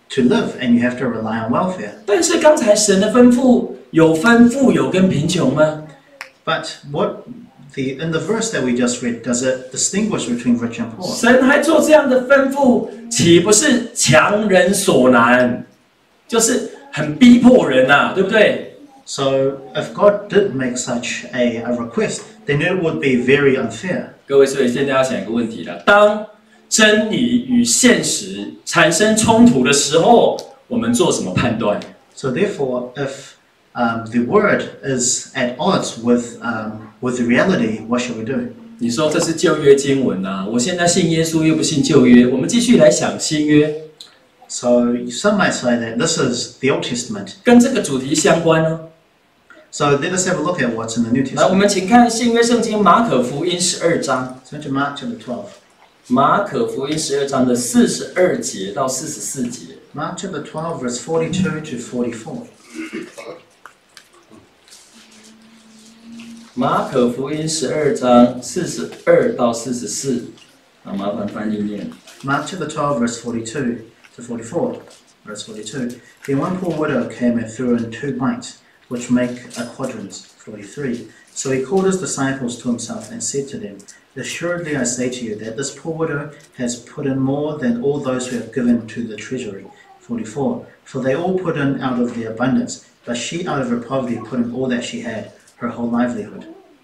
[SPEAKER 2] to live, and you have to rely on welfare.
[SPEAKER 1] 但是刚才神的吩咐有分富有跟贫穷吗？
[SPEAKER 2] But what the in the verse that we just read, does it distinguish between rich and poor?
[SPEAKER 1] 神还做这样的吩咐，岂不是强人所难？就是很逼迫人呐、啊，对不对？
[SPEAKER 2] So if God did make such a, a request, then it would be very unfair.
[SPEAKER 1] 各位，所以现在要想一个问题了：当真理与现实产生冲突的时候，我们做什么判断？
[SPEAKER 2] So therefore, if um, the word is at odds with um, with the reality, what should we do?
[SPEAKER 1] 你说这是旧约经文啊，我现在信耶稣又不信旧约，我们继续来想新约，
[SPEAKER 2] So some might say that this is the Old Testament.
[SPEAKER 1] 跟这个主题相关呢、
[SPEAKER 2] So let us have a look at what's in the New
[SPEAKER 1] 来，我
[SPEAKER 2] Testament.
[SPEAKER 1] 们请看新约圣经马可福音十二章，
[SPEAKER 2] Turn to Mark chapter twelve.
[SPEAKER 1] 马可福音十二章的四十二节到四十四节。
[SPEAKER 2] Mark chapter twelve, verse forty-two to forty-four.
[SPEAKER 1] 马可福音十二章四十二到四十四，啊，麻烦翻译念。
[SPEAKER 2] Mark chapter twelve, verse forty-two to forty-four. Verse forty-two. Then one poor widow came and threw in two mites, which make a quadrant. forty-three. So he called his disciples to himself and said to them, Assuredly I say to you that this poor widow has put in more than all those who have given to the treasury. forty-four. For they all put in out of their abundance, but she out of her poverty put in all that she had, her whole livelihood.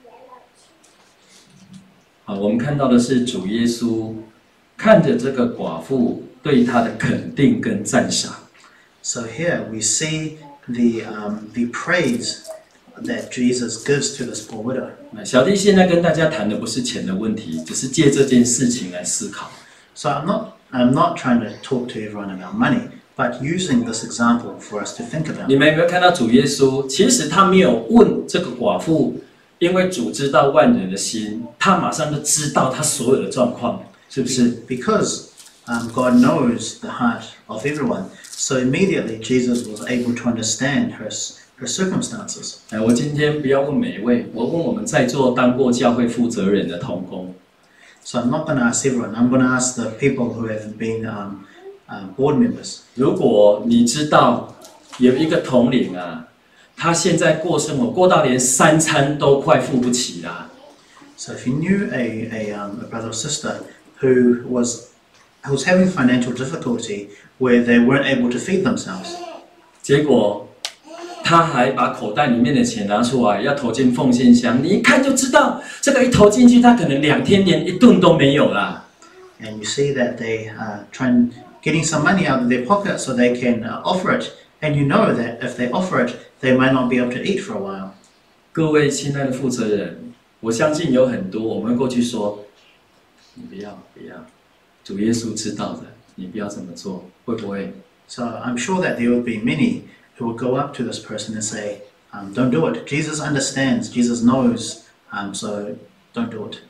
[SPEAKER 1] 好，我们看到的是主耶稣看着这个寡妇对她的肯定跟赞赏。
[SPEAKER 2] So here we see the, um, the praise that Jesus gives to this poor widow.
[SPEAKER 1] 那小弟现在跟大家谈的不是钱的问题，只是借这件事情来思考。
[SPEAKER 2] So I'm not, I'm not trying to talk to everyone about money, but using this example for us to think about.
[SPEAKER 1] 你们有没有看到主耶稣？其实他没有问这个寡妇，因为主知道万人的心，他马上就知道他所有的状况，是不是？
[SPEAKER 2] Because um, God knows the heart of everyone, so immediately Jesus was able to understand her, her circumstances.
[SPEAKER 1] 哎，我今天不要问每一位，我问我们在座当过教会负责人的同工。
[SPEAKER 2] So I'm not going to ask everyone. I'm going to ask the people who have been um, uh, board members.
[SPEAKER 1] 如果你知道有一个同龄啊，他现在过生活过到连三餐都快付不起啦，
[SPEAKER 2] So if you knew a, a, um, a brother or sister who was, who was having financial difficulty where they weren't able to feed themselves,
[SPEAKER 1] 结果他还把口袋里面的钱拿出来要投进奉献箱，你一看就知道，这个一投进去，他可能两天连一顿都没有啦。
[SPEAKER 2] and you see that they are trying getting some money out of their pocket so they can uh, offer it, and you know that if they offer it, they might not be able to eat for a while.
[SPEAKER 1] 各位亲爱的负责人，我相信有很多我们会过去说，你不要不要，主耶稣知道的，你不要这么做，会不会？
[SPEAKER 2] So I'm sure that there will be many who will go up to this person and say, um, don't do it. Jesus understands, Jesus knows, um, so don't do it.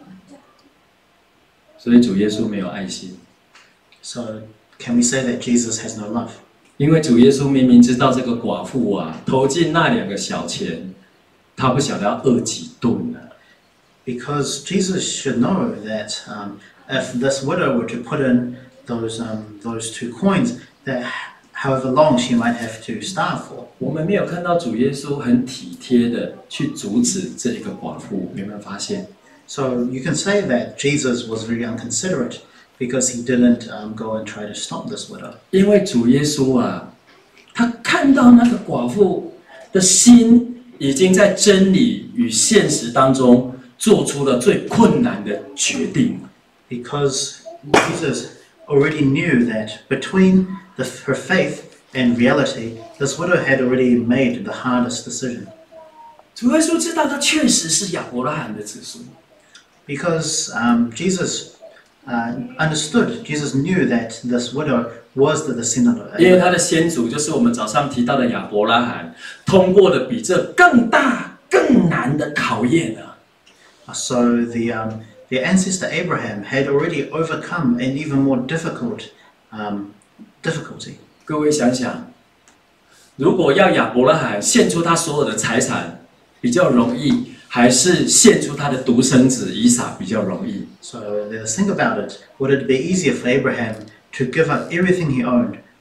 [SPEAKER 1] 所以主耶稣没有爱心，
[SPEAKER 2] So can we say that Jesus has no love?
[SPEAKER 1] 因为主耶稣明明知道这个寡妇啊，投进那两个小钱，他不晓得要饿几顿呢、啊。
[SPEAKER 2] Because Jesus should know that um, if this widow were to put in those, um, those two coins, that however long she might have to starve for.
[SPEAKER 1] 我们没有看到主耶稣很体贴的去阻止这一个寡妇，有没有发现？
[SPEAKER 2] So you can say that Jesus was very inconsiderate because he didn't um, go and try to stop this widow.
[SPEAKER 1] 因为主耶稣啊，他看到那个寡妇的心已经在真理与现实当中做出了最困难的决定。
[SPEAKER 2] Because Jesus already knew that between the, her faith and reality, this widow had already made the hardest decision.
[SPEAKER 1] 主耶稣知道他确实是亚伯拉罕的子孙，
[SPEAKER 2] Because um, Jesus uh, understood, Jesus knew that this widow was the descendant of
[SPEAKER 1] 因为
[SPEAKER 2] Abraham.
[SPEAKER 1] 他的先祖就是我们早上提到的亚伯拉罕，通过了比这更大更难的考验啊！
[SPEAKER 2] So the, um, the ancestor Abraham had already overcome an even more difficult um, difficulty.
[SPEAKER 1] 各位想想，如果要亚伯拉罕献出他所有的财产比较容易，还是献出他的独生子以撒比较容易？
[SPEAKER 2] So let us think about it. Would it be easier for Abraham to give up everything he owned,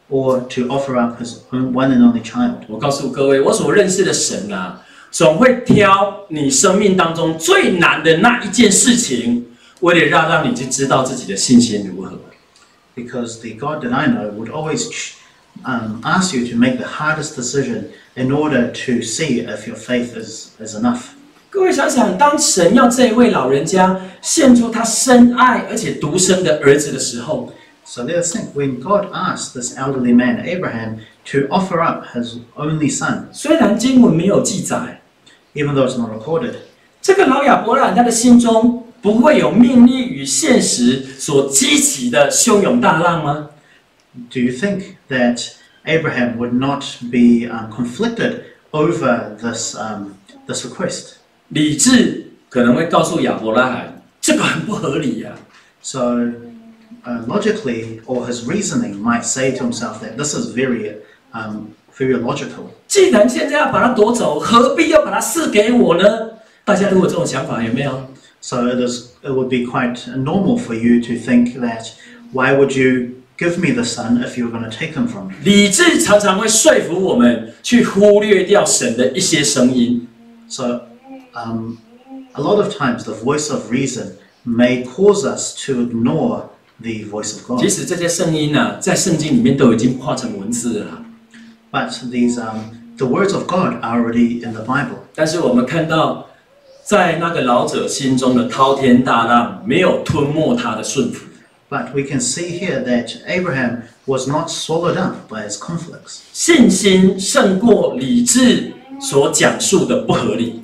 [SPEAKER 2] or to offer up his own one and only child.
[SPEAKER 1] 我告诉各位，我所认识的神啊，总会挑你生命当中最难的那一件事情，为了让让你去知道自己的信心如何。
[SPEAKER 2] Because the God that I know would always um, ask you to make the hardest decision in order to see if your faith is, is enough.
[SPEAKER 1] 各位想想，当神要这一位老人家献出他深爱而且独生的儿子的时候，
[SPEAKER 2] So let us think, when God asked this elderly man, Abraham, to offer up his only son,
[SPEAKER 1] 虽然经文没有记载，
[SPEAKER 2] even though it's not recorded,
[SPEAKER 1] 这个老亚伯兰他的心中不会有命令与现实所激起的汹涌大浪吗？
[SPEAKER 2] do you think that Abraham would not be um, conflicted over this, um, this request?
[SPEAKER 1] 理智可能会告诉亚伯拉罕，这个很不合理呀、啊。
[SPEAKER 2] So uh, logically, or his reasoning might say to himself that this is very, um, very logical.
[SPEAKER 1] 既然现在要把它夺走，何必要把它赐给我呢？大家都有这种想法，有没有？
[SPEAKER 2] So it is, it would be quite normal for you to think that why would you give me the son if you were going to take him from me?
[SPEAKER 1] 理智常常会说服我们去忽略掉神的一些声音。
[SPEAKER 2] So um, a lot of times the voice of reason may cause us to ignore the voice of God.
[SPEAKER 1] 即使这些声音呢、啊，在圣经里面都已经化成文字了，
[SPEAKER 2] But these, um, the words of God are already in the Bible.
[SPEAKER 1] 但是我们看到，在那个老者心中的滔天大浪，没有吞没他的顺服。
[SPEAKER 2] But we can see here that Abraham was not swallowed up by his conflicts.
[SPEAKER 1] 信心胜过理智所讲述的不合理。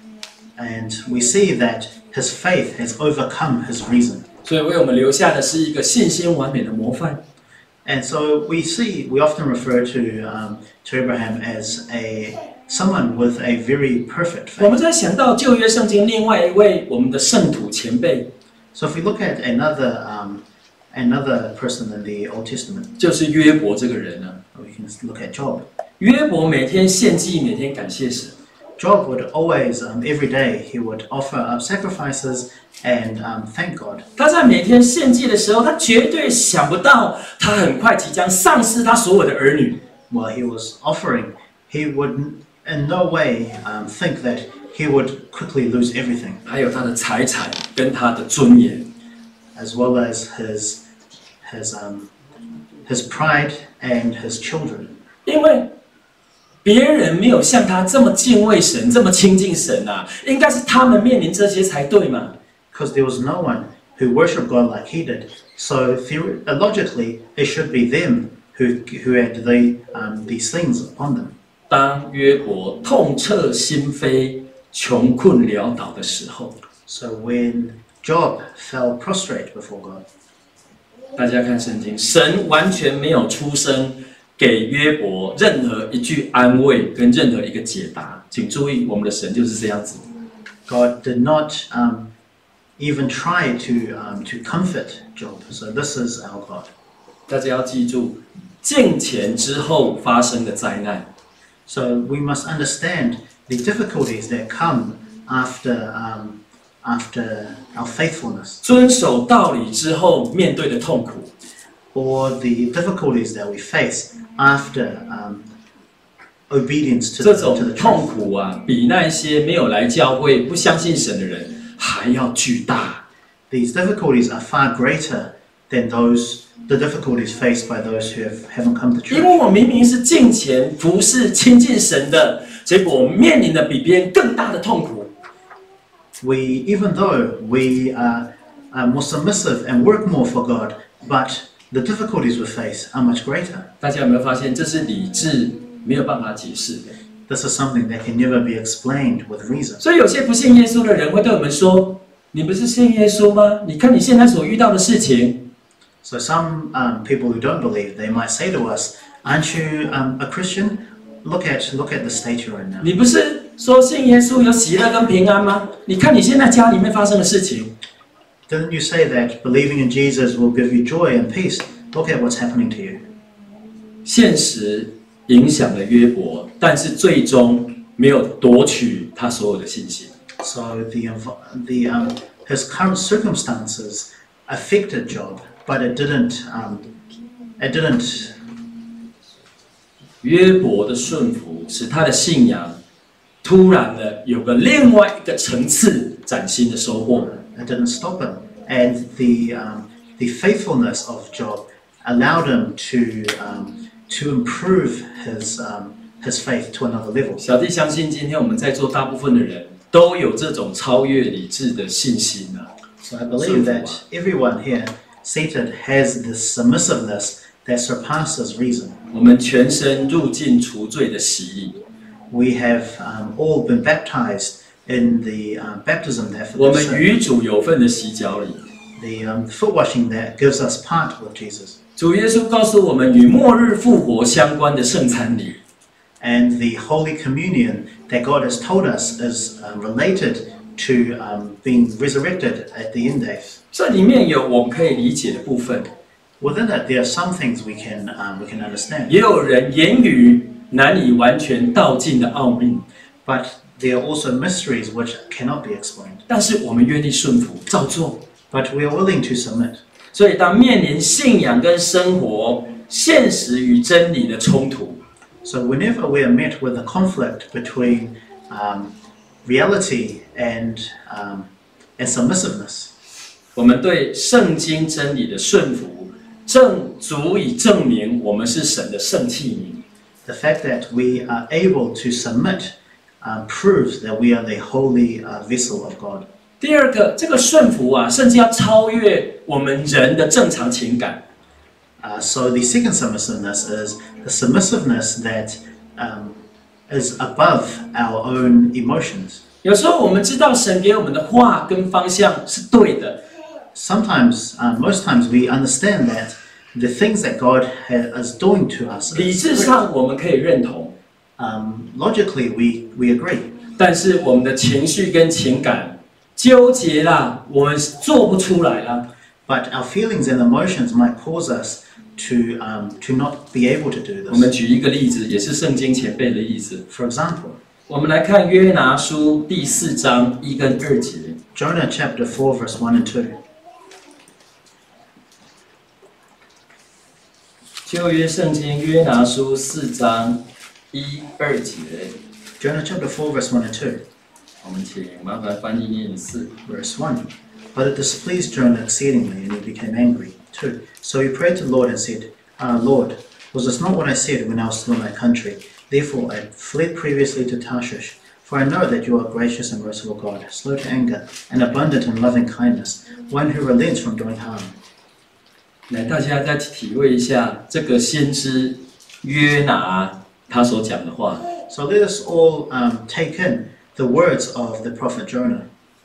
[SPEAKER 2] And we see that his faith has overcome his reason.
[SPEAKER 1] 所以为我们留下的是一个信心完美的模范。
[SPEAKER 2] And so we see, we often refer to, um, to Abraham as a someone with a very perfect
[SPEAKER 1] 我们
[SPEAKER 2] faith.
[SPEAKER 1] 再想到旧约圣经另外一位我们的圣徒前辈，
[SPEAKER 2] So if we look at another, um, another person in the Old Testament,
[SPEAKER 1] 就是约伯这个人呢、啊。
[SPEAKER 2] we can look at Job.
[SPEAKER 1] 约伯每天献祭，每天感谢神。
[SPEAKER 2] Job would always, um, every day, he would offer up sacrifices and um, thank God.
[SPEAKER 1] 他在每天献祭的时候，他绝对想不到，他很快即将丧失他所有的儿女。
[SPEAKER 2] While he was offering, he would in no way um, think that he would quickly lose everything,
[SPEAKER 1] 还有他的财产跟他的尊严。
[SPEAKER 2] as well as his, his, um, his pride and his children.
[SPEAKER 1] 因为别人没有像他这么敬畏神，这么亲近神啊，应该是他们面临这些才对嘛。
[SPEAKER 2] Because there was no one who worshipped God like he did. So theor- logically, it should be them who, who had the, um, these things upon them.
[SPEAKER 1] 当约伯痛彻心扉、穷困潦倒的时候，
[SPEAKER 2] So when Job fell prostrate before God,
[SPEAKER 1] 大家看圣经，神完全没有出声给约伯任何一句安慰跟任何一个解答。请注意，我们的神就是这样子。
[SPEAKER 2] God did not um, even try to, um, to comfort Job. So this is our God.
[SPEAKER 1] 大家要记住，敬虔之后发生的灾难。
[SPEAKER 2] So we must understand the difficulties that come after, um, after our faithfulness,
[SPEAKER 1] 遵守道理之后面对的痛苦，
[SPEAKER 2] or the difficulties that we face after um, obedience to
[SPEAKER 1] 这
[SPEAKER 2] the, to
[SPEAKER 1] 种
[SPEAKER 2] the
[SPEAKER 1] 痛
[SPEAKER 2] truth.
[SPEAKER 1] 苦啊，比那些没有来教会、不相信神的人还要巨大。
[SPEAKER 2] These difficulties are far greater than those the difficulties faced by those who have, haven't come to
[SPEAKER 1] 因
[SPEAKER 2] church.
[SPEAKER 1] 为我明明是敬虔、服侍、亲近神的，结果我面临的比别人更大的痛苦。
[SPEAKER 2] We, even though we are, are more submissive and work more for God, but the difficulties we face are much greater.
[SPEAKER 1] 大家有没有发现，这是理智没有办法解释的？
[SPEAKER 2] This is something that can never be explained with reason.
[SPEAKER 1] 所以有些不信耶稣的人会对我们说：“你不是信耶稣吗？你看你现在所遇到的事情。”
[SPEAKER 2] So some um, people who don't believe, they might say to us, "Aren't you um, a Christian? Look at look at the state you're in now.
[SPEAKER 1] 你不是说信耶稣有喜乐跟平安吗？你看你现在家里面发生的事情。
[SPEAKER 2] Didn't you say that believing in Jesus will give you joy and peace? Look at what's happening to you."
[SPEAKER 1] 现实影响了约伯，但是最终没有夺取他所有的信心。
[SPEAKER 2] So the env- the um, his current circumstances affected Job, but it didn't um, it didn't
[SPEAKER 1] 约伯的顺服使他的信仰突然的有个另外一个层次崭新的收获。
[SPEAKER 2] It didn't stop him, and the um, the faithfulness of Job allowed him to um, to improve his um, his faith to another level.
[SPEAKER 1] 小弟相信，今天我们在座大部分的人都有这种超越理智的信心啊。
[SPEAKER 2] So I believe that everyone here seated has this submissiveness that surpasses reason.
[SPEAKER 1] 我们全身入境除罪的洗礼，
[SPEAKER 2] We have um, all been baptized in the uh, baptism that
[SPEAKER 1] 我
[SPEAKER 2] forgives
[SPEAKER 1] 们
[SPEAKER 2] sin,
[SPEAKER 1] 与主有份的洗脚礼。
[SPEAKER 2] the um, foot washing that gives us part with Jesus,
[SPEAKER 1] 主耶稣告诉我们与末日复活相关的圣餐礼，
[SPEAKER 2] and the Holy Communion that God has told us is um, related to um, being resurrected at the end days.
[SPEAKER 1] 这里面有我们可以理解的部分，
[SPEAKER 2] Within it, there are some things we can um, we can understand,
[SPEAKER 1] 也有人言语难以完全道尽的奥秘，
[SPEAKER 2] but there are also mysteries which cannot be explained.
[SPEAKER 1] 但是我们愿意顺服照做。
[SPEAKER 2] But we are willing to submit.
[SPEAKER 1] 所以，当面临信仰跟生活、现实与真理的冲突，
[SPEAKER 2] So whenever we are met with a conflict between um, reality and um, and submissiveness,
[SPEAKER 1] 我们对圣经真理的顺服，正足以证明我们是神的圣器皿。
[SPEAKER 2] the fact that we are able to submit uh, proves that we are the holy uh, vessel of God.
[SPEAKER 1] 第二个，这个顺服啊，甚至要超越我们人的正常情感。
[SPEAKER 2] Uh, so the second submissiveness is the submissiveness that um, is above our own emotions.
[SPEAKER 1] 有时候我们知道神给我们的话跟方向是对的，
[SPEAKER 2] Sometimes, uh, most times, we understand that the things that God ha- is doing to us,
[SPEAKER 1] 理
[SPEAKER 2] is
[SPEAKER 1] 智
[SPEAKER 2] correct.
[SPEAKER 1] 上我们可以认同，
[SPEAKER 2] Um, logically, we, we agree.
[SPEAKER 1] 但是我们的情绪跟情感纠结啦，我们做不出来啦。
[SPEAKER 2] But our feelings and emotions might cause us to um, to not be able to do
[SPEAKER 1] 我们
[SPEAKER 2] this.
[SPEAKER 1] 举一个例子，也是圣经前辈的例子。
[SPEAKER 2] For example,
[SPEAKER 1] 我们来看约拿书第四章一跟二节。
[SPEAKER 2] Jonah chapter four, verse one and two.
[SPEAKER 1] 旧约圣经约拿书四章一二节，
[SPEAKER 2] Jonah chapter four, verse one and two.
[SPEAKER 1] 我们请麻烦翻译念一次。
[SPEAKER 2] Verse one. But it displeased Jonah exceedingly, and he became angry. two. So he prayed to the Lord and said, Ah, Lord, was this not what I said when I was still in my country? Therefore I fled previously to Tarshish. For I know that you are gracious and merciful God, slow to anger, and abundant in loving kindness, one who relents from doing harm.
[SPEAKER 1] 来，大家再体会一下这个先知约拿他所讲的话。
[SPEAKER 2] So let us all um, take in the words of the prophet Jonah.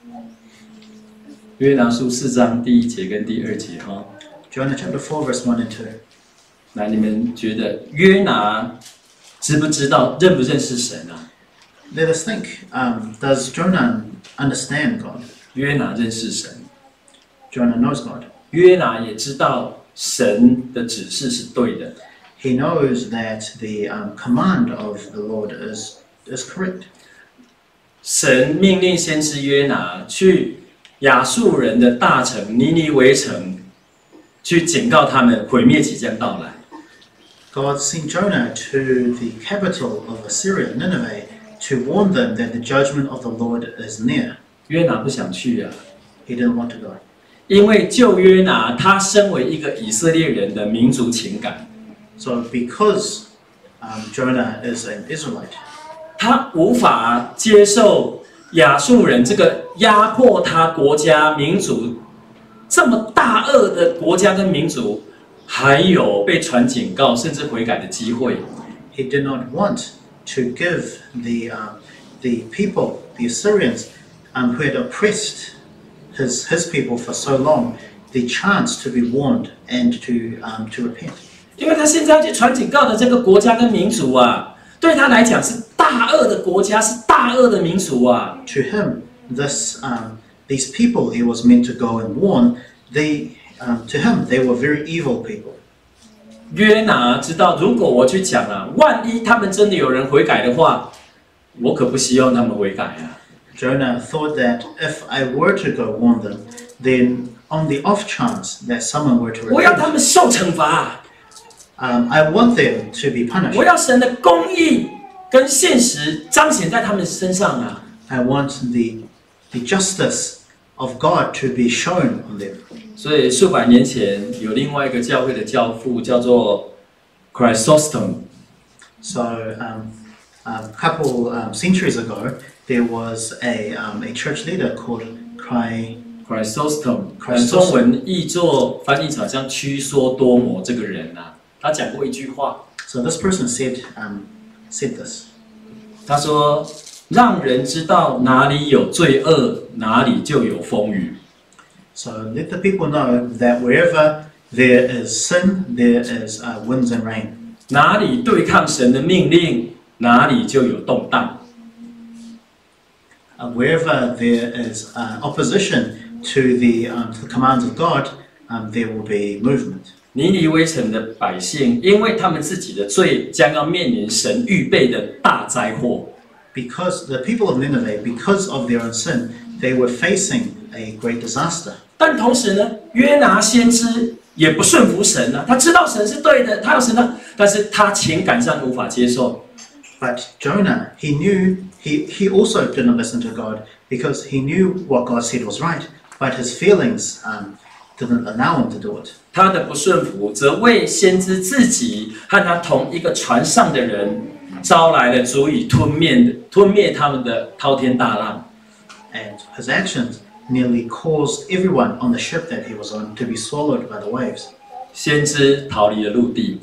[SPEAKER 1] 约拿书四章第一节跟第二节哈，
[SPEAKER 2] Jonah chapter four, verse one and two.
[SPEAKER 1] 来，你们觉得约拿知不知道、认不认识神啊？
[SPEAKER 2] Let us think, um, does Jonah understand God?
[SPEAKER 1] 约拿认识神，
[SPEAKER 2] Jonah knows God.
[SPEAKER 1] 约拿也知道神的指示是对的。
[SPEAKER 2] He knows that the um, command of the Lord is, is correct.
[SPEAKER 1] 神命令先知约拿去亚述人的大城尼尼微城，去警告他们毁灭即将到来。
[SPEAKER 2] God sent Jonah to the capital of Assyria, Nineveh, to warn them that the judgment of the Lord is near.
[SPEAKER 1] 约拿不想去啊，
[SPEAKER 2] He didn't want to go.
[SPEAKER 1] 因为就约拿他身为一个以色列人的民族情感，
[SPEAKER 2] So because um, Jonah is an Israelite,
[SPEAKER 1] 他无法接受亚述人这个压迫他国家民族这么大恶的国家跟民族，还有被传警告甚至悔改的机会。
[SPEAKER 2] he did not want to give the, um, the people, the Assyrians, um, who had oppressed his, his people for so long, the chance to be warned and to, um, to repent.
[SPEAKER 1] 因为他现在要去传警告的这个国家跟民族啊，对他来讲是大恶的国家，是大恶的民族啊。
[SPEAKER 2] To him, this, um, these people he was meant to go and warn, they, um, to him, they were very evil people.
[SPEAKER 1] 约拿知道，如果我去讲啊，万一他们真的有人悔改的话，我可不希望他们悔改啊。
[SPEAKER 2] Jonah thought that if I were to go warn them, then on the off chance that someone were to
[SPEAKER 1] 我要他
[SPEAKER 2] repent,
[SPEAKER 1] 们受惩罚。
[SPEAKER 2] Um, I want them to be
[SPEAKER 1] 我
[SPEAKER 2] punished.
[SPEAKER 1] 要神的公义跟现实彰显在他们身上啊！
[SPEAKER 2] I want the, the justice of God to be shown on them.
[SPEAKER 1] 所以数百年前有另外一个教会的教父叫做 Chrysostom，
[SPEAKER 2] So um, a couple um, centuries ago, there was a, um, a church leader called Cry.
[SPEAKER 1] Chrysostom，
[SPEAKER 2] Chrysostom
[SPEAKER 1] 中文译作翻译成好像屈缩多摩这个人啊，他讲过一句话，
[SPEAKER 2] So this person said, um, said this.
[SPEAKER 1] 他说：“让人知道哪里有罪恶，哪里就有风雨。
[SPEAKER 2] So let the people know that wherever there is sin, there is uh, winds and rain.
[SPEAKER 1] 哪里对抗神的命令，哪里就有动荡。
[SPEAKER 2] Uh, wherever there is uh, opposition to the, um, to the commands of God, um, there will be movement.
[SPEAKER 1] 尼尼微城的百姓，因为他们自己的罪，将要面临神预备的大灾祸。
[SPEAKER 2] Because the people of Nineveh, because of their own sin, they were facing a great disaster.
[SPEAKER 1] 但同时呢，约拿先知也不顺服神啊，他知道神是对的，他要神的，但是他情感上无法接受。
[SPEAKER 2] But Jonah, he knew, he, he also didn't listen to God because he knew what God said was right, but his feelings um, didn't allow him to do it.
[SPEAKER 1] 他的不顺服，则为先知自己和他同一个船上的人，招来了足以吞灭的吞灭他们的滔天大浪。
[SPEAKER 2] And his actions nearly caused everyone on the ship that he was on to be swallowed by the waves.
[SPEAKER 1] 先知逃离了陆地，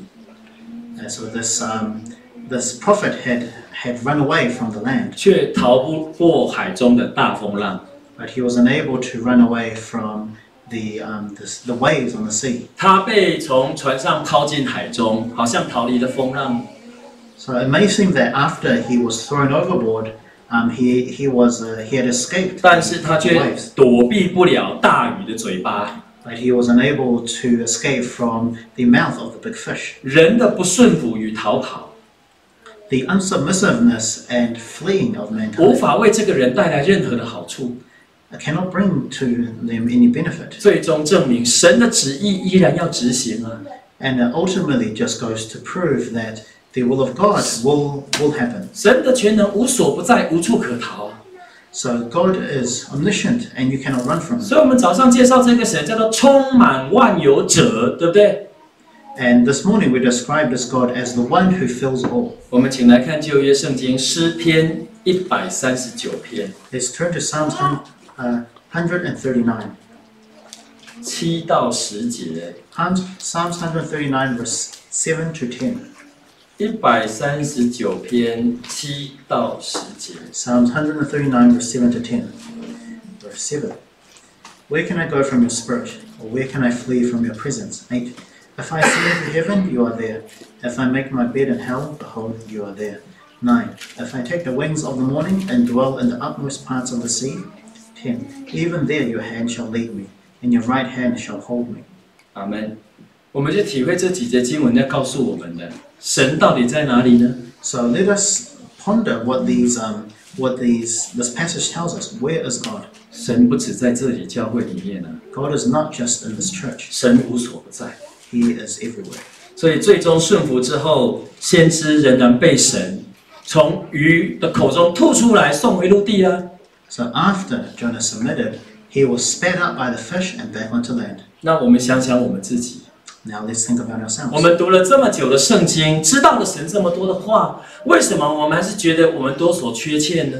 [SPEAKER 2] And so this, um, this prophet had, had run away from the land,
[SPEAKER 1] 却逃不过海中的大风浪。
[SPEAKER 2] but he was unable to run away from the, um, this, the waves on the sea.
[SPEAKER 1] 他被从船上抛进海中，好像逃离了风浪。
[SPEAKER 2] So it may seem that after he was thrown overboard, um, he, he, was, uh, he had escaped
[SPEAKER 1] 但是他
[SPEAKER 2] the
[SPEAKER 1] 却
[SPEAKER 2] waves,
[SPEAKER 1] 躲避不了大鱼的嘴巴。
[SPEAKER 2] but he was unable to escape from the mouth of the big fish.
[SPEAKER 1] 人的不顺服与逃跑，
[SPEAKER 2] The unsubmissiveness and fleeing of
[SPEAKER 1] 无
[SPEAKER 2] mankind
[SPEAKER 1] 法为这个人带来任何的好处，
[SPEAKER 2] cannot bring to them any benefit.
[SPEAKER 1] 最终证明神的旨意依然要执行啊！
[SPEAKER 2] And it ultimately just goes to prove that the will of God will, will happen.
[SPEAKER 1] 神的全能无所不在，无处可逃啊！
[SPEAKER 2] So God is omniscient and you cannot run from him.
[SPEAKER 1] 所以，我们早上介绍这个神叫做充满万有者，对不对？
[SPEAKER 2] And this morning we described this God as the one who fills all.
[SPEAKER 1] 我们请来看旧约圣经诗篇一百三十九篇
[SPEAKER 2] Let's turn to Psalms uh, one thirty-nine.
[SPEAKER 1] 七到十节，
[SPEAKER 2] Psalms Psalms one thirty-nine verse seven to ten.
[SPEAKER 1] 一百三十九篇七到十节。
[SPEAKER 2] Psalms one thirty-nine verse seven to ten. Verse seven. Where can I go from your spirit? Or where can I flee from your presence? eight. If I ascend to heaven, you are there. If I make my bed in hell, behold, you are there. nine. If I take the wings of the morning and dwell in the utmost parts of the sea. ten. Even there your hand shall lead me, and your right hand shall hold me.
[SPEAKER 1] 阿门。我们就体会这几节经文在告诉我们的，神到底在哪里呢？
[SPEAKER 2] So let us ponder what these, um, what these, this passage tells us. Where is God?
[SPEAKER 1] 神不止在这里教会里面啊，
[SPEAKER 2] God is not just in this church.
[SPEAKER 1] 神无所不在。
[SPEAKER 2] He is everywhere.
[SPEAKER 1] 所以最终顺服之后，先知仍然被神从鱼的口中吐出来，送回陆地啊。
[SPEAKER 2] So after Jonah submitted, he was spat out by the fish and back onto land.
[SPEAKER 1] 那我们想想我们自己，
[SPEAKER 2] Now let's think about
[SPEAKER 1] 我
[SPEAKER 2] ourselves.
[SPEAKER 1] 们读了这么久的圣经，知道了神这么多的话，为什么我们还是觉得我们多所缺欠呢？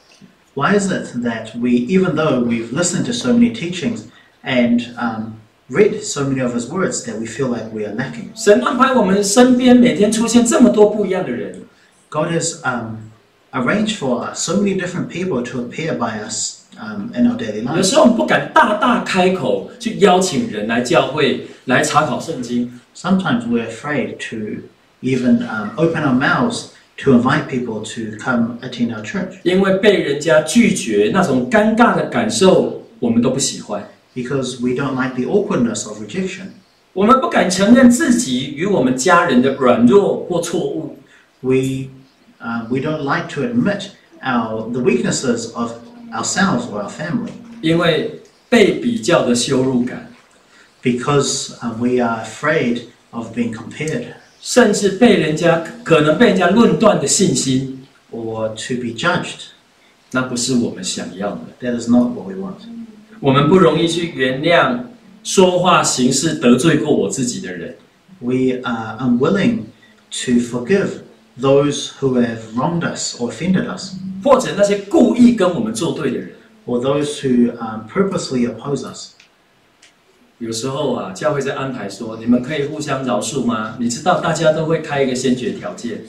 [SPEAKER 2] Why is it that we, even though we've listened to so many teachings and um, read so many of his words, that we feel like we are lacking?
[SPEAKER 1] 神安排我们身边每天出现这么多不一样的人，
[SPEAKER 2] God has um, arranged for so many different people to appear by us um, in our daily
[SPEAKER 1] 有
[SPEAKER 2] lives.
[SPEAKER 1] 时候我们不敢大大开口去邀请人来教会来查考圣经，
[SPEAKER 2] Sometimes we're afraid to even um, open our mouths to invite people to come attend our church
[SPEAKER 1] 因为被人家拒绝那种尴尬的感受，我们都不喜欢。
[SPEAKER 2] because we don't like the awkwardness of rejection.
[SPEAKER 1] 我们不敢承认自己与我们家人的软弱或错误，
[SPEAKER 2] We, uh, we don't like to admit our, the weaknesses of ourselves or our family
[SPEAKER 1] 因为被比较的羞辱感。
[SPEAKER 2] because uh, we are afraid of being compared.
[SPEAKER 1] 甚至被人家可能被人家论断的信心，
[SPEAKER 2] or to be judged.
[SPEAKER 1] 那不是我们想要的。
[SPEAKER 2] That is not what we want.
[SPEAKER 1] 我们不容易去原谅说话行事得罪过我自己的人。
[SPEAKER 2] We are unwilling to forgive those who have wronged us or offended us,
[SPEAKER 1] 或者那些故意跟我们作对的人。
[SPEAKER 2] or those who um, purposely oppose us.
[SPEAKER 1] 有时候啊，教会在安排说，你们可以互相饶恕吗？你知道，大家都会开一个先决条件。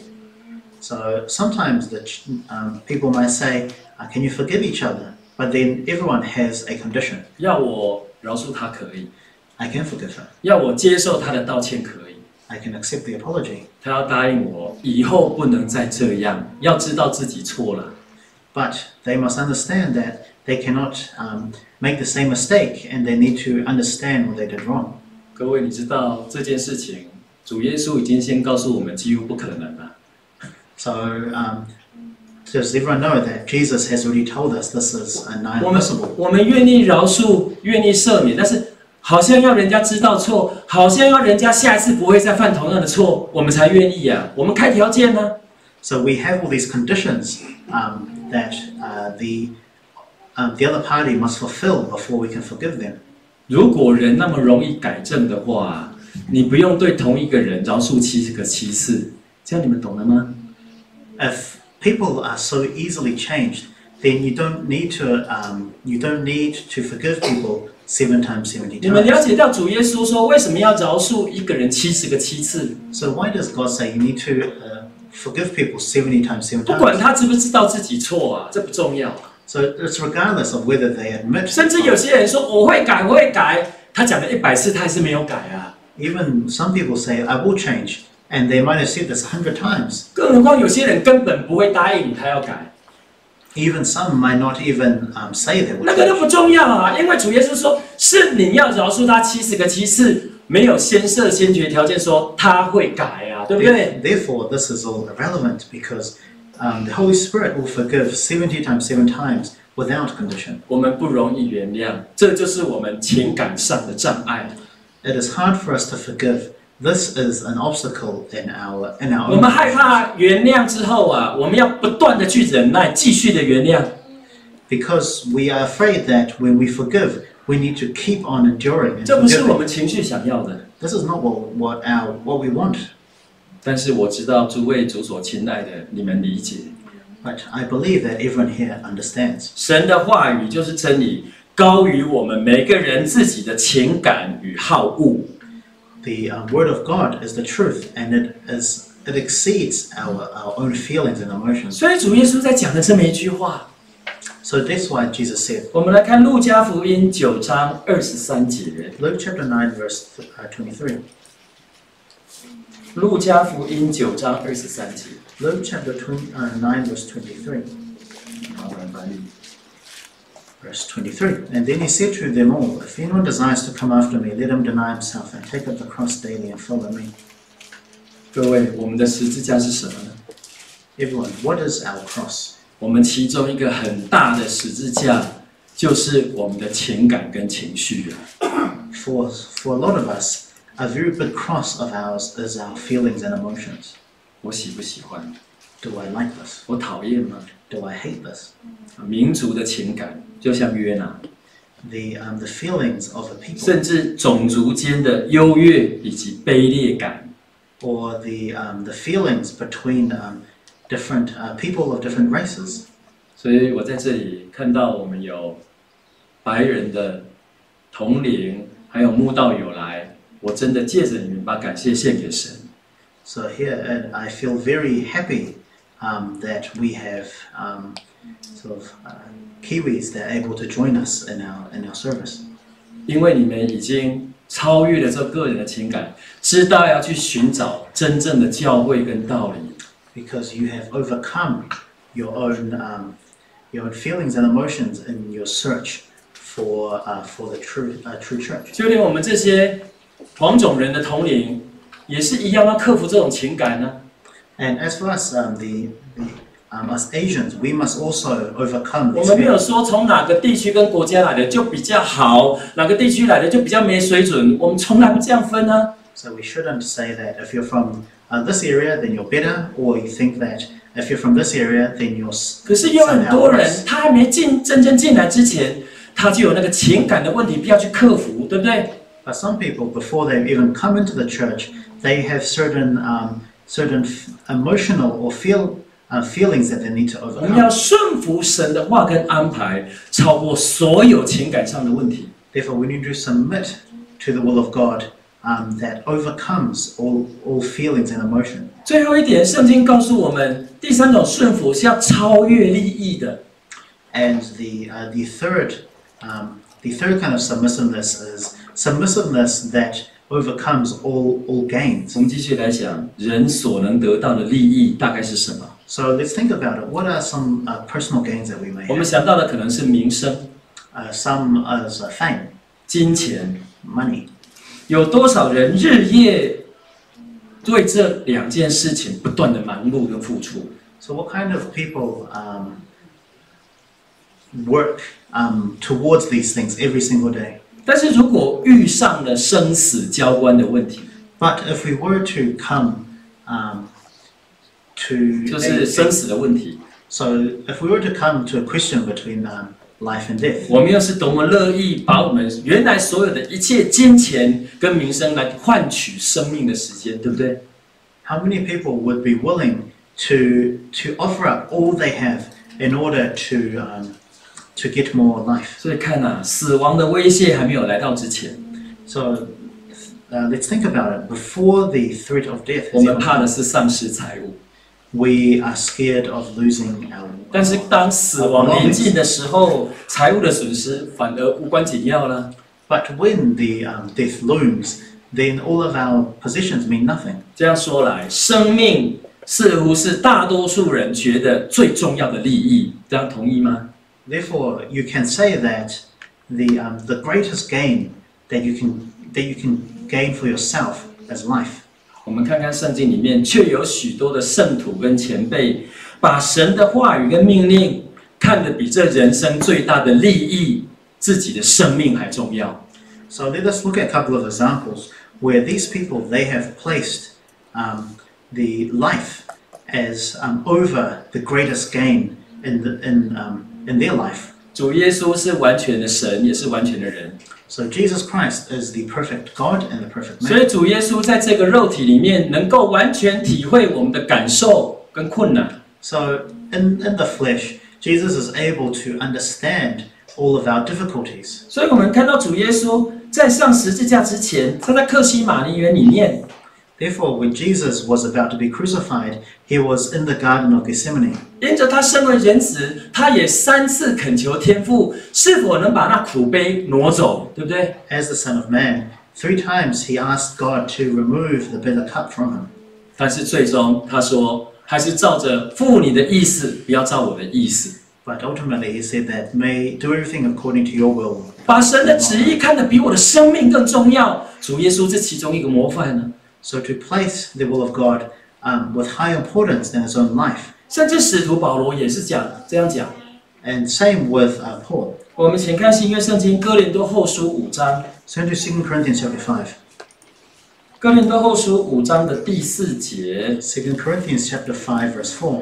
[SPEAKER 2] So sometimes the ch- um, people might say, uh, "Can you forgive each other?" But then everyone has a condition.
[SPEAKER 1] 要我饶恕他可以，
[SPEAKER 2] I can forgive her.
[SPEAKER 1] 要我接受他的道歉可以，
[SPEAKER 2] I can accept the apology.
[SPEAKER 1] 他要答应我以后不能再这样，要知道自己错了。
[SPEAKER 2] But they must understand that they cannot um, make the same mistake, and they need to understand what they did wrong.
[SPEAKER 1] 各位，你知道这件事情，主耶稣已经先告诉我们，几乎不可能了。
[SPEAKER 2] So um, does everyone know that Jesus has already told us this is uh,
[SPEAKER 1] 我们
[SPEAKER 2] impossible?
[SPEAKER 1] 我们愿意饶恕，愿意赦免，但是好像要人家知道错，好像要人家下一次不会再犯同样的错，我们才愿意啊。我们开条件呢、
[SPEAKER 2] So we have all these conditions um, that uh, the um, the other party must fulfill before we can forgive them.
[SPEAKER 1] 如果人那么容易改正的话，你不用对同一个人饶恕七个七次，这样你们懂了吗？
[SPEAKER 2] If people are so easily changed, then you don't need to um, you don't need to forgive people seven times seventy
[SPEAKER 1] 你们了
[SPEAKER 2] times.
[SPEAKER 1] 解到主耶稣说为什么要饶恕一个人七十个七次？
[SPEAKER 2] So why does God say you need to uh, forgive people seventy times seven
[SPEAKER 1] 不管
[SPEAKER 2] times?
[SPEAKER 1] 他知不知道自己错啊，这不重要。
[SPEAKER 2] So it's regardless of whether they admit.
[SPEAKER 1] 甚至有些人说我会改，我会改，他讲了一百次，他还是没有改啊。
[SPEAKER 2] Even some people say I will change, and they might have said this a hundred times.
[SPEAKER 1] 更何况有些人根本不会答应你，他要改，
[SPEAKER 2] Even some might not even um, say they will
[SPEAKER 1] 那个都
[SPEAKER 2] change.
[SPEAKER 1] 不重要啊。因为主耶稣说，是你要饶恕他七十个七次，没有先设先决条件说他会改啊，对不对？
[SPEAKER 2] Therefore, this is all irrelevant because um, the Holy Spirit will forgive seventy times seven times without condition.
[SPEAKER 1] 我们不容易原谅，这就是我们情感上的障碍。
[SPEAKER 2] It is hard for us to forgive. This is an obstacle in our in our
[SPEAKER 1] 我
[SPEAKER 2] own
[SPEAKER 1] 们害
[SPEAKER 2] relationship.
[SPEAKER 1] 怕原谅之后啊，我们要不断的去忍耐，继续的原谅。
[SPEAKER 2] Because we are afraid that when we forgive, we need to keep on enduring and
[SPEAKER 1] 这不是我
[SPEAKER 2] forgiving.
[SPEAKER 1] 们情绪想要的。
[SPEAKER 2] This is not what, what our what we want.
[SPEAKER 1] 但是我知道诸位主所亲爱的，你们理解，
[SPEAKER 2] But I believe that everyone here understands.
[SPEAKER 1] 神的话语就是真理，高于我们每个人自己的情感与好恶。
[SPEAKER 2] The uh, word of God is the truth, and it is it exceeds our, our own feelings and emotions.
[SPEAKER 1] 所以主耶稣在讲的这么一句话，
[SPEAKER 2] So that's why Jesus said,
[SPEAKER 1] 我们来看路加福音九章二十三节。
[SPEAKER 2] Luke chapter nine, verse uh, twenty-three.
[SPEAKER 1] 路加福音九章二十三节。
[SPEAKER 2] Luke chapter twenty, uh, nine, verse twenty-three.
[SPEAKER 1] 好，我们翻译。
[SPEAKER 2] Verse twenty-three. And then he said to them all, If anyone desires to come after me, let him deny himself and take up the cross daily and follow me.
[SPEAKER 1] 各位，我们的十字架是什么呢？
[SPEAKER 2] Everyone, what is our cross?
[SPEAKER 1] 我们其中一个很大的十字架，就是我们的情感跟情绪啊。
[SPEAKER 2] For, for a lot of us, a very big cross of ours is our feelings and emotions.
[SPEAKER 1] 我喜不喜欢？
[SPEAKER 2] Do I like this?
[SPEAKER 1] 我讨厌吗？
[SPEAKER 2] Do I hate this?
[SPEAKER 1] 民族的情感，就像约拿，
[SPEAKER 2] The, um, the feelings of the people,
[SPEAKER 1] 甚至种族间的优越以及卑劣感，
[SPEAKER 2] or the, um, the feelings between um, different uh, people of different races.
[SPEAKER 1] 所以我在这里看到我们有白人的同龄，还有慕道友来，我真的借着你们把感谢献给神。
[SPEAKER 2] So here, and I feel very happy um, that we have um, sort of uh, Kiwis that are able to join us in our in our service.
[SPEAKER 1] 因为你们已经超越了这个人的情感，知道要去寻找真正的教会跟道理。
[SPEAKER 2] Because you have overcome your own um, your own feelings and emotions in your search for uh, for the true uh, true church.
[SPEAKER 1] 就连我们这些黄种人的同龄，也是一样要克服这种情感呢、
[SPEAKER 2] And as for us, um, the, the um, us Asians, we must also overcome
[SPEAKER 1] 我
[SPEAKER 2] these
[SPEAKER 1] 们没有
[SPEAKER 2] feelings.
[SPEAKER 1] 说从哪个地区跟国家来的就比较好，哪个地区来的就比较没水准，我们从来不这样分啊。
[SPEAKER 2] So we shouldn't say that if you're from uh, this area, then you're better, or you think that if you're from this area, then you're
[SPEAKER 1] 可是有很
[SPEAKER 2] somehow
[SPEAKER 1] 多人
[SPEAKER 2] worse.
[SPEAKER 1] 他还没进真正进来之前，他就有那个情感的问题，必要去克服，对不对？
[SPEAKER 2] But some people, before they've even come into the church, they have certain um, certain f- emotional or feel uh, feelings that they need to
[SPEAKER 1] 我们要
[SPEAKER 2] overcome.
[SPEAKER 1] 顺服神的话跟安排，超过所有情感上的问题。
[SPEAKER 2] Therefore, we need to submit to the will of God um, that overcomes all all feelings and emotion.
[SPEAKER 1] 最后一点，圣经告诉我们，第三种顺服是要超越利益的。
[SPEAKER 2] And the uh, the third um, the third kind of submissiveness is submissiveness that overcomes all all gains.
[SPEAKER 1] 我们继续来讲，人所能得到的利益大概是什么？
[SPEAKER 2] So let's think about it. What are some uh, personal gains that we may
[SPEAKER 1] 我们
[SPEAKER 2] have?
[SPEAKER 1] 想到的可能是名声、
[SPEAKER 2] Uh, some as uh, fame,
[SPEAKER 1] 金钱。
[SPEAKER 2] money.
[SPEAKER 1] 有多少人日夜对这两件事情不断的忙碌跟付出？
[SPEAKER 2] So what kind of people um, work um, towards these things every single day?
[SPEAKER 1] 但是如果遇上了生死交关的问题，
[SPEAKER 2] But if we were to come um, to
[SPEAKER 1] 就
[SPEAKER 2] a-
[SPEAKER 1] 是生死的问题，
[SPEAKER 2] so if we were to come to a question between um, life and death,
[SPEAKER 1] 我们又是多么乐意把我们原来所有的一切金钱跟名声来换取生命的时间，对不对？
[SPEAKER 2] how many people would be willing to to offer up all they have in order to um, to get more life?
[SPEAKER 1] 所以看啊，死亡的威胁还没有来到之前，
[SPEAKER 2] So uh, let's think about it. Before the threat of death,
[SPEAKER 1] 我
[SPEAKER 2] has
[SPEAKER 1] 们
[SPEAKER 2] even
[SPEAKER 1] 怕的
[SPEAKER 2] come,
[SPEAKER 1] 是丧失财物。
[SPEAKER 2] we are scared of losing our.
[SPEAKER 1] 但是当死亡临近的时候，财务的损失反而无关紧要了。
[SPEAKER 2] But when the um, death looms, then all of our possessions mean nothing.
[SPEAKER 1] 这样说来，生命似乎是大多数人觉得最重要的利益，这样同意吗？
[SPEAKER 2] Therefore, you can say that the um, the greatest gain that you can that you can gain for yourself is life.
[SPEAKER 1] 我们看看圣经里面，却有许多的圣徒跟前辈，把神的话语跟命令看得比这人生最大的利益，自己的生命还重要。
[SPEAKER 2] So let us look at a couple of examples where these people they have placed um, the life as um, over the greatest gain in the, in um, in their life.
[SPEAKER 1] 主耶稣是完全的神，也是完全的人，
[SPEAKER 2] So Jesus Christ is the perfect God and the perfect
[SPEAKER 1] 所以
[SPEAKER 2] man.
[SPEAKER 1] 主耶稣在这个肉体里面，能够完全体会我们的感受跟困难。
[SPEAKER 2] So in, in the flesh, Jesus is able to understand all of our difficulties.
[SPEAKER 1] 所以我们看到主耶稣在上十字架之前，他在克西马尼园里面，
[SPEAKER 2] Therefore, when Jesus was about to be crucified, he was in the Garden of Gethsemane.
[SPEAKER 1] 因着他身为人子，他也三次恳求天父是否能把那苦杯挪走，对不对？
[SPEAKER 2] As the Son of Man, three times he asked God to remove the bitter cup from him.
[SPEAKER 1] 但是最终他说，还是照着父你的意思，不要照我的意思。
[SPEAKER 2] But ultimately, he said that, may do everything according to your will.
[SPEAKER 1] 把神的旨意看得比我的生命更重要。主耶稣这其中一个模范呢，
[SPEAKER 2] So to place the will of God um, with high importance than his own life.
[SPEAKER 1] 甚至使徒保罗也是讲这样讲。
[SPEAKER 2] And same with uh, Paul.
[SPEAKER 1] 我们请看新约圣经哥林多后书五章，
[SPEAKER 2] Turn to Second Corinthians chapter five.
[SPEAKER 1] 哥林多后书五章的第四节。
[SPEAKER 2] Second Corinthians chapter five, verse four.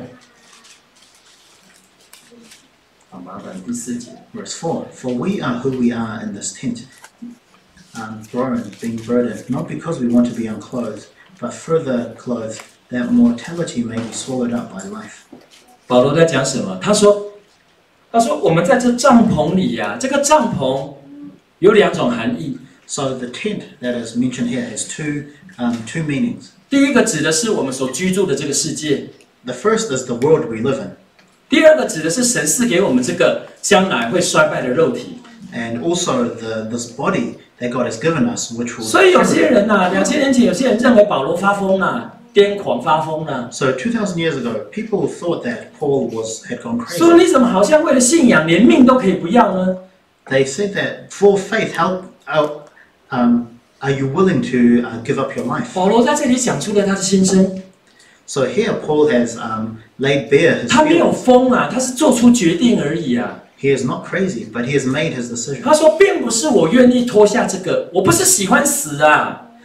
[SPEAKER 1] 好，麻烦第四节。
[SPEAKER 2] Verse four. For we are who we are in this tent, um, grown, being burdened, not because we want to be unclothed, but further clothed, that mortality may be swallowed up by life.
[SPEAKER 1] 保罗在讲什么？他说：“他说我们在这帐篷里呀、啊，这个帐篷有两种含义。
[SPEAKER 2] So the tent that is mentioned here has two um, two meanings.
[SPEAKER 1] 第一个指的是我们所居住的这个世界，
[SPEAKER 2] The first is the world we live in,
[SPEAKER 1] 第二个指的是神赐给我们这个将来会衰败的肉体。
[SPEAKER 2] and also the this body that God has given us, which will.
[SPEAKER 1] 所以有些人呐、啊，两千年前有些人认为保罗发疯啦、癫狂发疯啦、
[SPEAKER 2] So two thousand years ago, people thought that Paul was had gone
[SPEAKER 1] 说
[SPEAKER 2] crazy.
[SPEAKER 1] 你怎么好像为了信仰连命都可以不要呢？
[SPEAKER 2] They said that for faith, how, how um, are you willing to uh, give up your life?
[SPEAKER 1] 保罗在这里讲出了他的心声，
[SPEAKER 2] So here Paul has um, laid bare his
[SPEAKER 1] 他没有
[SPEAKER 2] feelings.
[SPEAKER 1] 疯啊，他是做出决定而已啊。
[SPEAKER 2] He is not crazy, but he has made his decision.
[SPEAKER 1] 他说，并不是我愿意脱下这个，我不是喜欢死啊，
[SPEAKER 2] He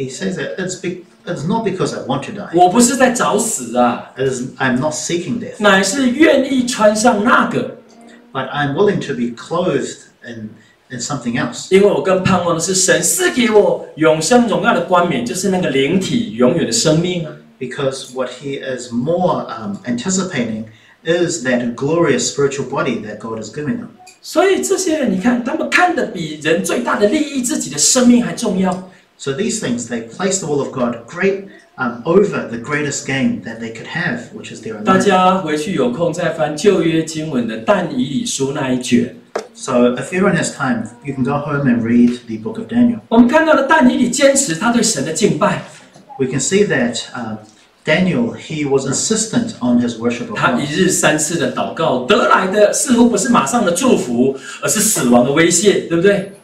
[SPEAKER 2] he says that it's be, it's not because I want to die.
[SPEAKER 1] 我不是在找死啊，
[SPEAKER 2] It is, I'm not seeking death,
[SPEAKER 1] 乃是愿意穿上那个，
[SPEAKER 2] but I'm willing to be clothed in in something else.
[SPEAKER 1] 因为我更盼望的是神赐给我永生荣耀的冠冕，就是那个灵体永远的生命啊。
[SPEAKER 2] Because what he is more um, anticipating is that glorious spiritual body that God is giving him.
[SPEAKER 1] 所以这些人，你看，他们看得比人最大的利益，自己的生命还重要。
[SPEAKER 2] So these things, they place the will of God great um, over the greatest gain that they could have, which is their own
[SPEAKER 1] 大
[SPEAKER 2] life.
[SPEAKER 1] 家回去有空再翻旧约经文的但以理书那一卷，
[SPEAKER 2] So if everyone has time, you can go home and read the book of Daniel.
[SPEAKER 1] 我们看到了但以理坚持他对神的敬拜，
[SPEAKER 2] We can see that um, Daniel, he was insistent on his worship of
[SPEAKER 1] 他
[SPEAKER 2] God.
[SPEAKER 1] 一日三次的祷告得来的似乎不是马上的祝福，而是死亡的威胁，对不对？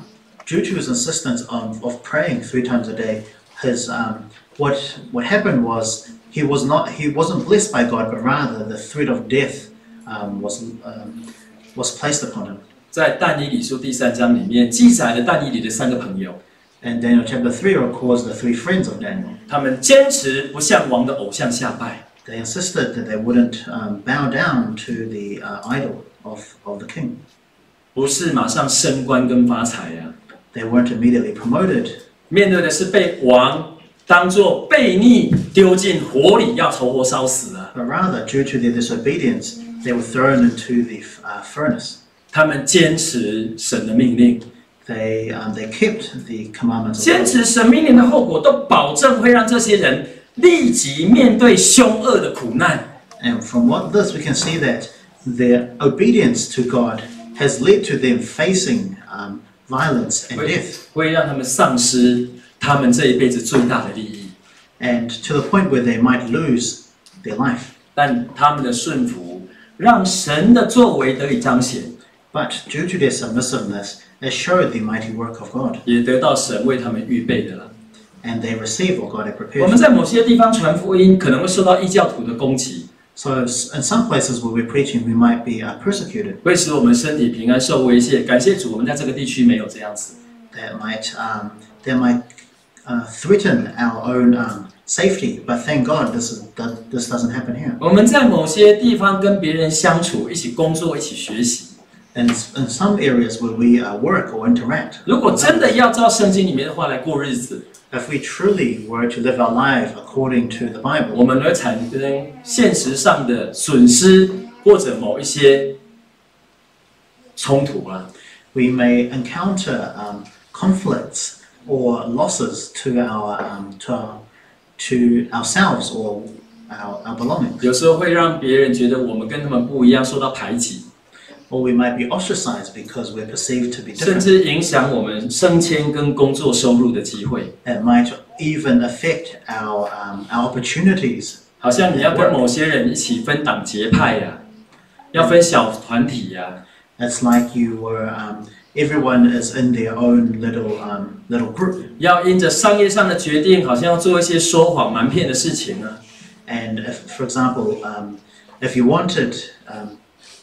[SPEAKER 2] Due to his insistence on, of praying three times a day, his um, what what happened was he was not he wasn't blessed by God, but rather the threat of death um, was um, was placed upon him.
[SPEAKER 1] 在但以理书第三章里面记载了但以理的三个朋友，
[SPEAKER 2] And Daniel chapter three records the three friends of Daniel.
[SPEAKER 1] 他们坚持不向王的偶像下拜，
[SPEAKER 2] They insisted that they wouldn't um, bow down to the uh, idol of, of the king.
[SPEAKER 1] 不是马上升官跟发财呀、啊。
[SPEAKER 2] They weren't immediately promoted.
[SPEAKER 1] 面对的是被王当作悖逆丢进火里，要活活烧死啊！
[SPEAKER 2] But rather, due to their disobedience, they were thrown into the uh, furnace.
[SPEAKER 1] 他们坚持神的命令，
[SPEAKER 2] They um, they kept the commandments of
[SPEAKER 1] 坚
[SPEAKER 2] God.
[SPEAKER 1] 持神命令的后果，都保证会让这些人立即面对凶恶的苦难。
[SPEAKER 2] And from what this, we can see that their obedience to God has led to them facing um, violence and
[SPEAKER 1] 会
[SPEAKER 2] death.
[SPEAKER 1] 会让他们丧失他们这一辈子最大的利益，
[SPEAKER 2] And to the point where they might lose their life.
[SPEAKER 1] 但他们的顺服让神的作为得以彰显，
[SPEAKER 2] But due to their submissiveness, it showed the mighty work of God.
[SPEAKER 1] 也得到神为他们预备的了。
[SPEAKER 2] And they received what God had
[SPEAKER 1] 我
[SPEAKER 2] prepared.
[SPEAKER 1] 们在某些地方传福音，可能会受到异教徒的攻击，
[SPEAKER 2] So in some places where we're preaching, we might be uh, persecuted.
[SPEAKER 1] 会使我们身体平安受威胁。感谢主，我们在这个地区没有这样子。
[SPEAKER 2] That might um, that might uh, threaten our own um, safety. But thank God this is that this doesn't happen here.
[SPEAKER 1] 我们在某些地方跟别人相处，一起工作，一起学习。
[SPEAKER 2] And in some areas where we uh, work or interact,
[SPEAKER 1] 如果真的要照圣经里面的话来过日子，
[SPEAKER 2] if we truly were to live our life according to the
[SPEAKER 1] 我
[SPEAKER 2] Bible,
[SPEAKER 1] 们会产生现实上的损失，或者某一些冲突啊。
[SPEAKER 2] we may encounter um, conflicts or losses to our um, to our, to ourselves or our, our belongings.
[SPEAKER 1] 有时候会让别人觉得我们跟他们不一样，受到排挤，
[SPEAKER 2] Or we might be ostracized because we're perceived to be
[SPEAKER 1] 甚
[SPEAKER 2] different.
[SPEAKER 1] 至影响我们升迁跟工作收入的机会。
[SPEAKER 2] It might even affect our um, our opportunities.
[SPEAKER 1] 好像你要跟某些人一起分党结派呀、要分小团体呀、
[SPEAKER 2] It's like you were um, everyone is in their own little um, little group.
[SPEAKER 1] 要因着商业上的决定，好像要做一些说谎瞒骗的事情啊。
[SPEAKER 2] And if, for example, um, if you wanted um,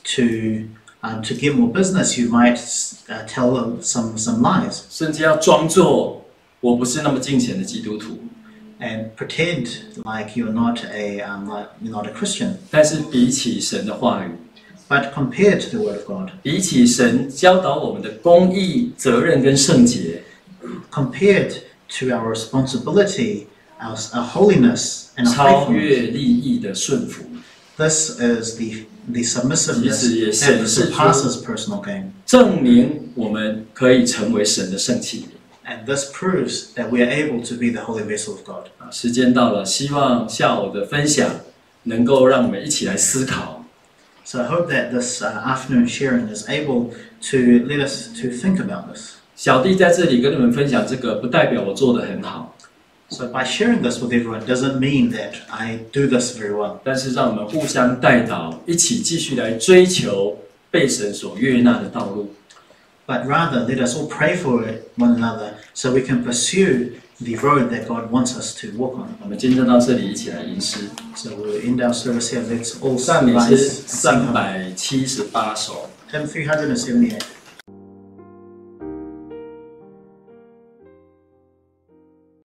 [SPEAKER 2] to um, to get more business, you might uh, tell them some some lies
[SPEAKER 1] 甚至要装作我不是那么敬虔的基督徒，
[SPEAKER 2] and pretend like you're not a um, like you're not a Christian.
[SPEAKER 1] 但是比起神的话语，
[SPEAKER 2] But compared to the Word of God,
[SPEAKER 1] 比起神教导我们的公义、责任跟圣洁，
[SPEAKER 2] compared to our responsibility, our, our holiness, and our
[SPEAKER 1] 超
[SPEAKER 2] faithfulness,
[SPEAKER 1] 越利益的顺服，
[SPEAKER 2] this is the the submissiveness
[SPEAKER 1] 其实也
[SPEAKER 2] that
[SPEAKER 1] 显示出
[SPEAKER 2] surpasses personal gain.
[SPEAKER 1] 证明我们可以成为神的圣器。
[SPEAKER 2] And this proves that we are able to be the holy vessel of God.
[SPEAKER 1] 啊，时间到了，希望下午的分享能够让我们一起来思考。
[SPEAKER 2] So I hope that this uh, afternoon sharing is able to let us to think about this.
[SPEAKER 1] 小弟在这里跟你们分享这个，不代表我做得很好，
[SPEAKER 2] So by sharing this with everyone doesn't mean that I do this very well.
[SPEAKER 1] 但是让我们互相带导，一起继续来追求被神所悦纳的道路。
[SPEAKER 2] But rather, let us all pray for one another so we can pursue the road that God wants us to walk on.
[SPEAKER 1] 我们今天到这里一起来吟诗，
[SPEAKER 2] So we'll end our service here. Let's all
[SPEAKER 1] 赞美
[SPEAKER 2] rise
[SPEAKER 1] 诗
[SPEAKER 2] and sing
[SPEAKER 1] 三
[SPEAKER 2] hymn.
[SPEAKER 1] 百七十八首。
[SPEAKER 2] Hymn three hundred seventy-eight.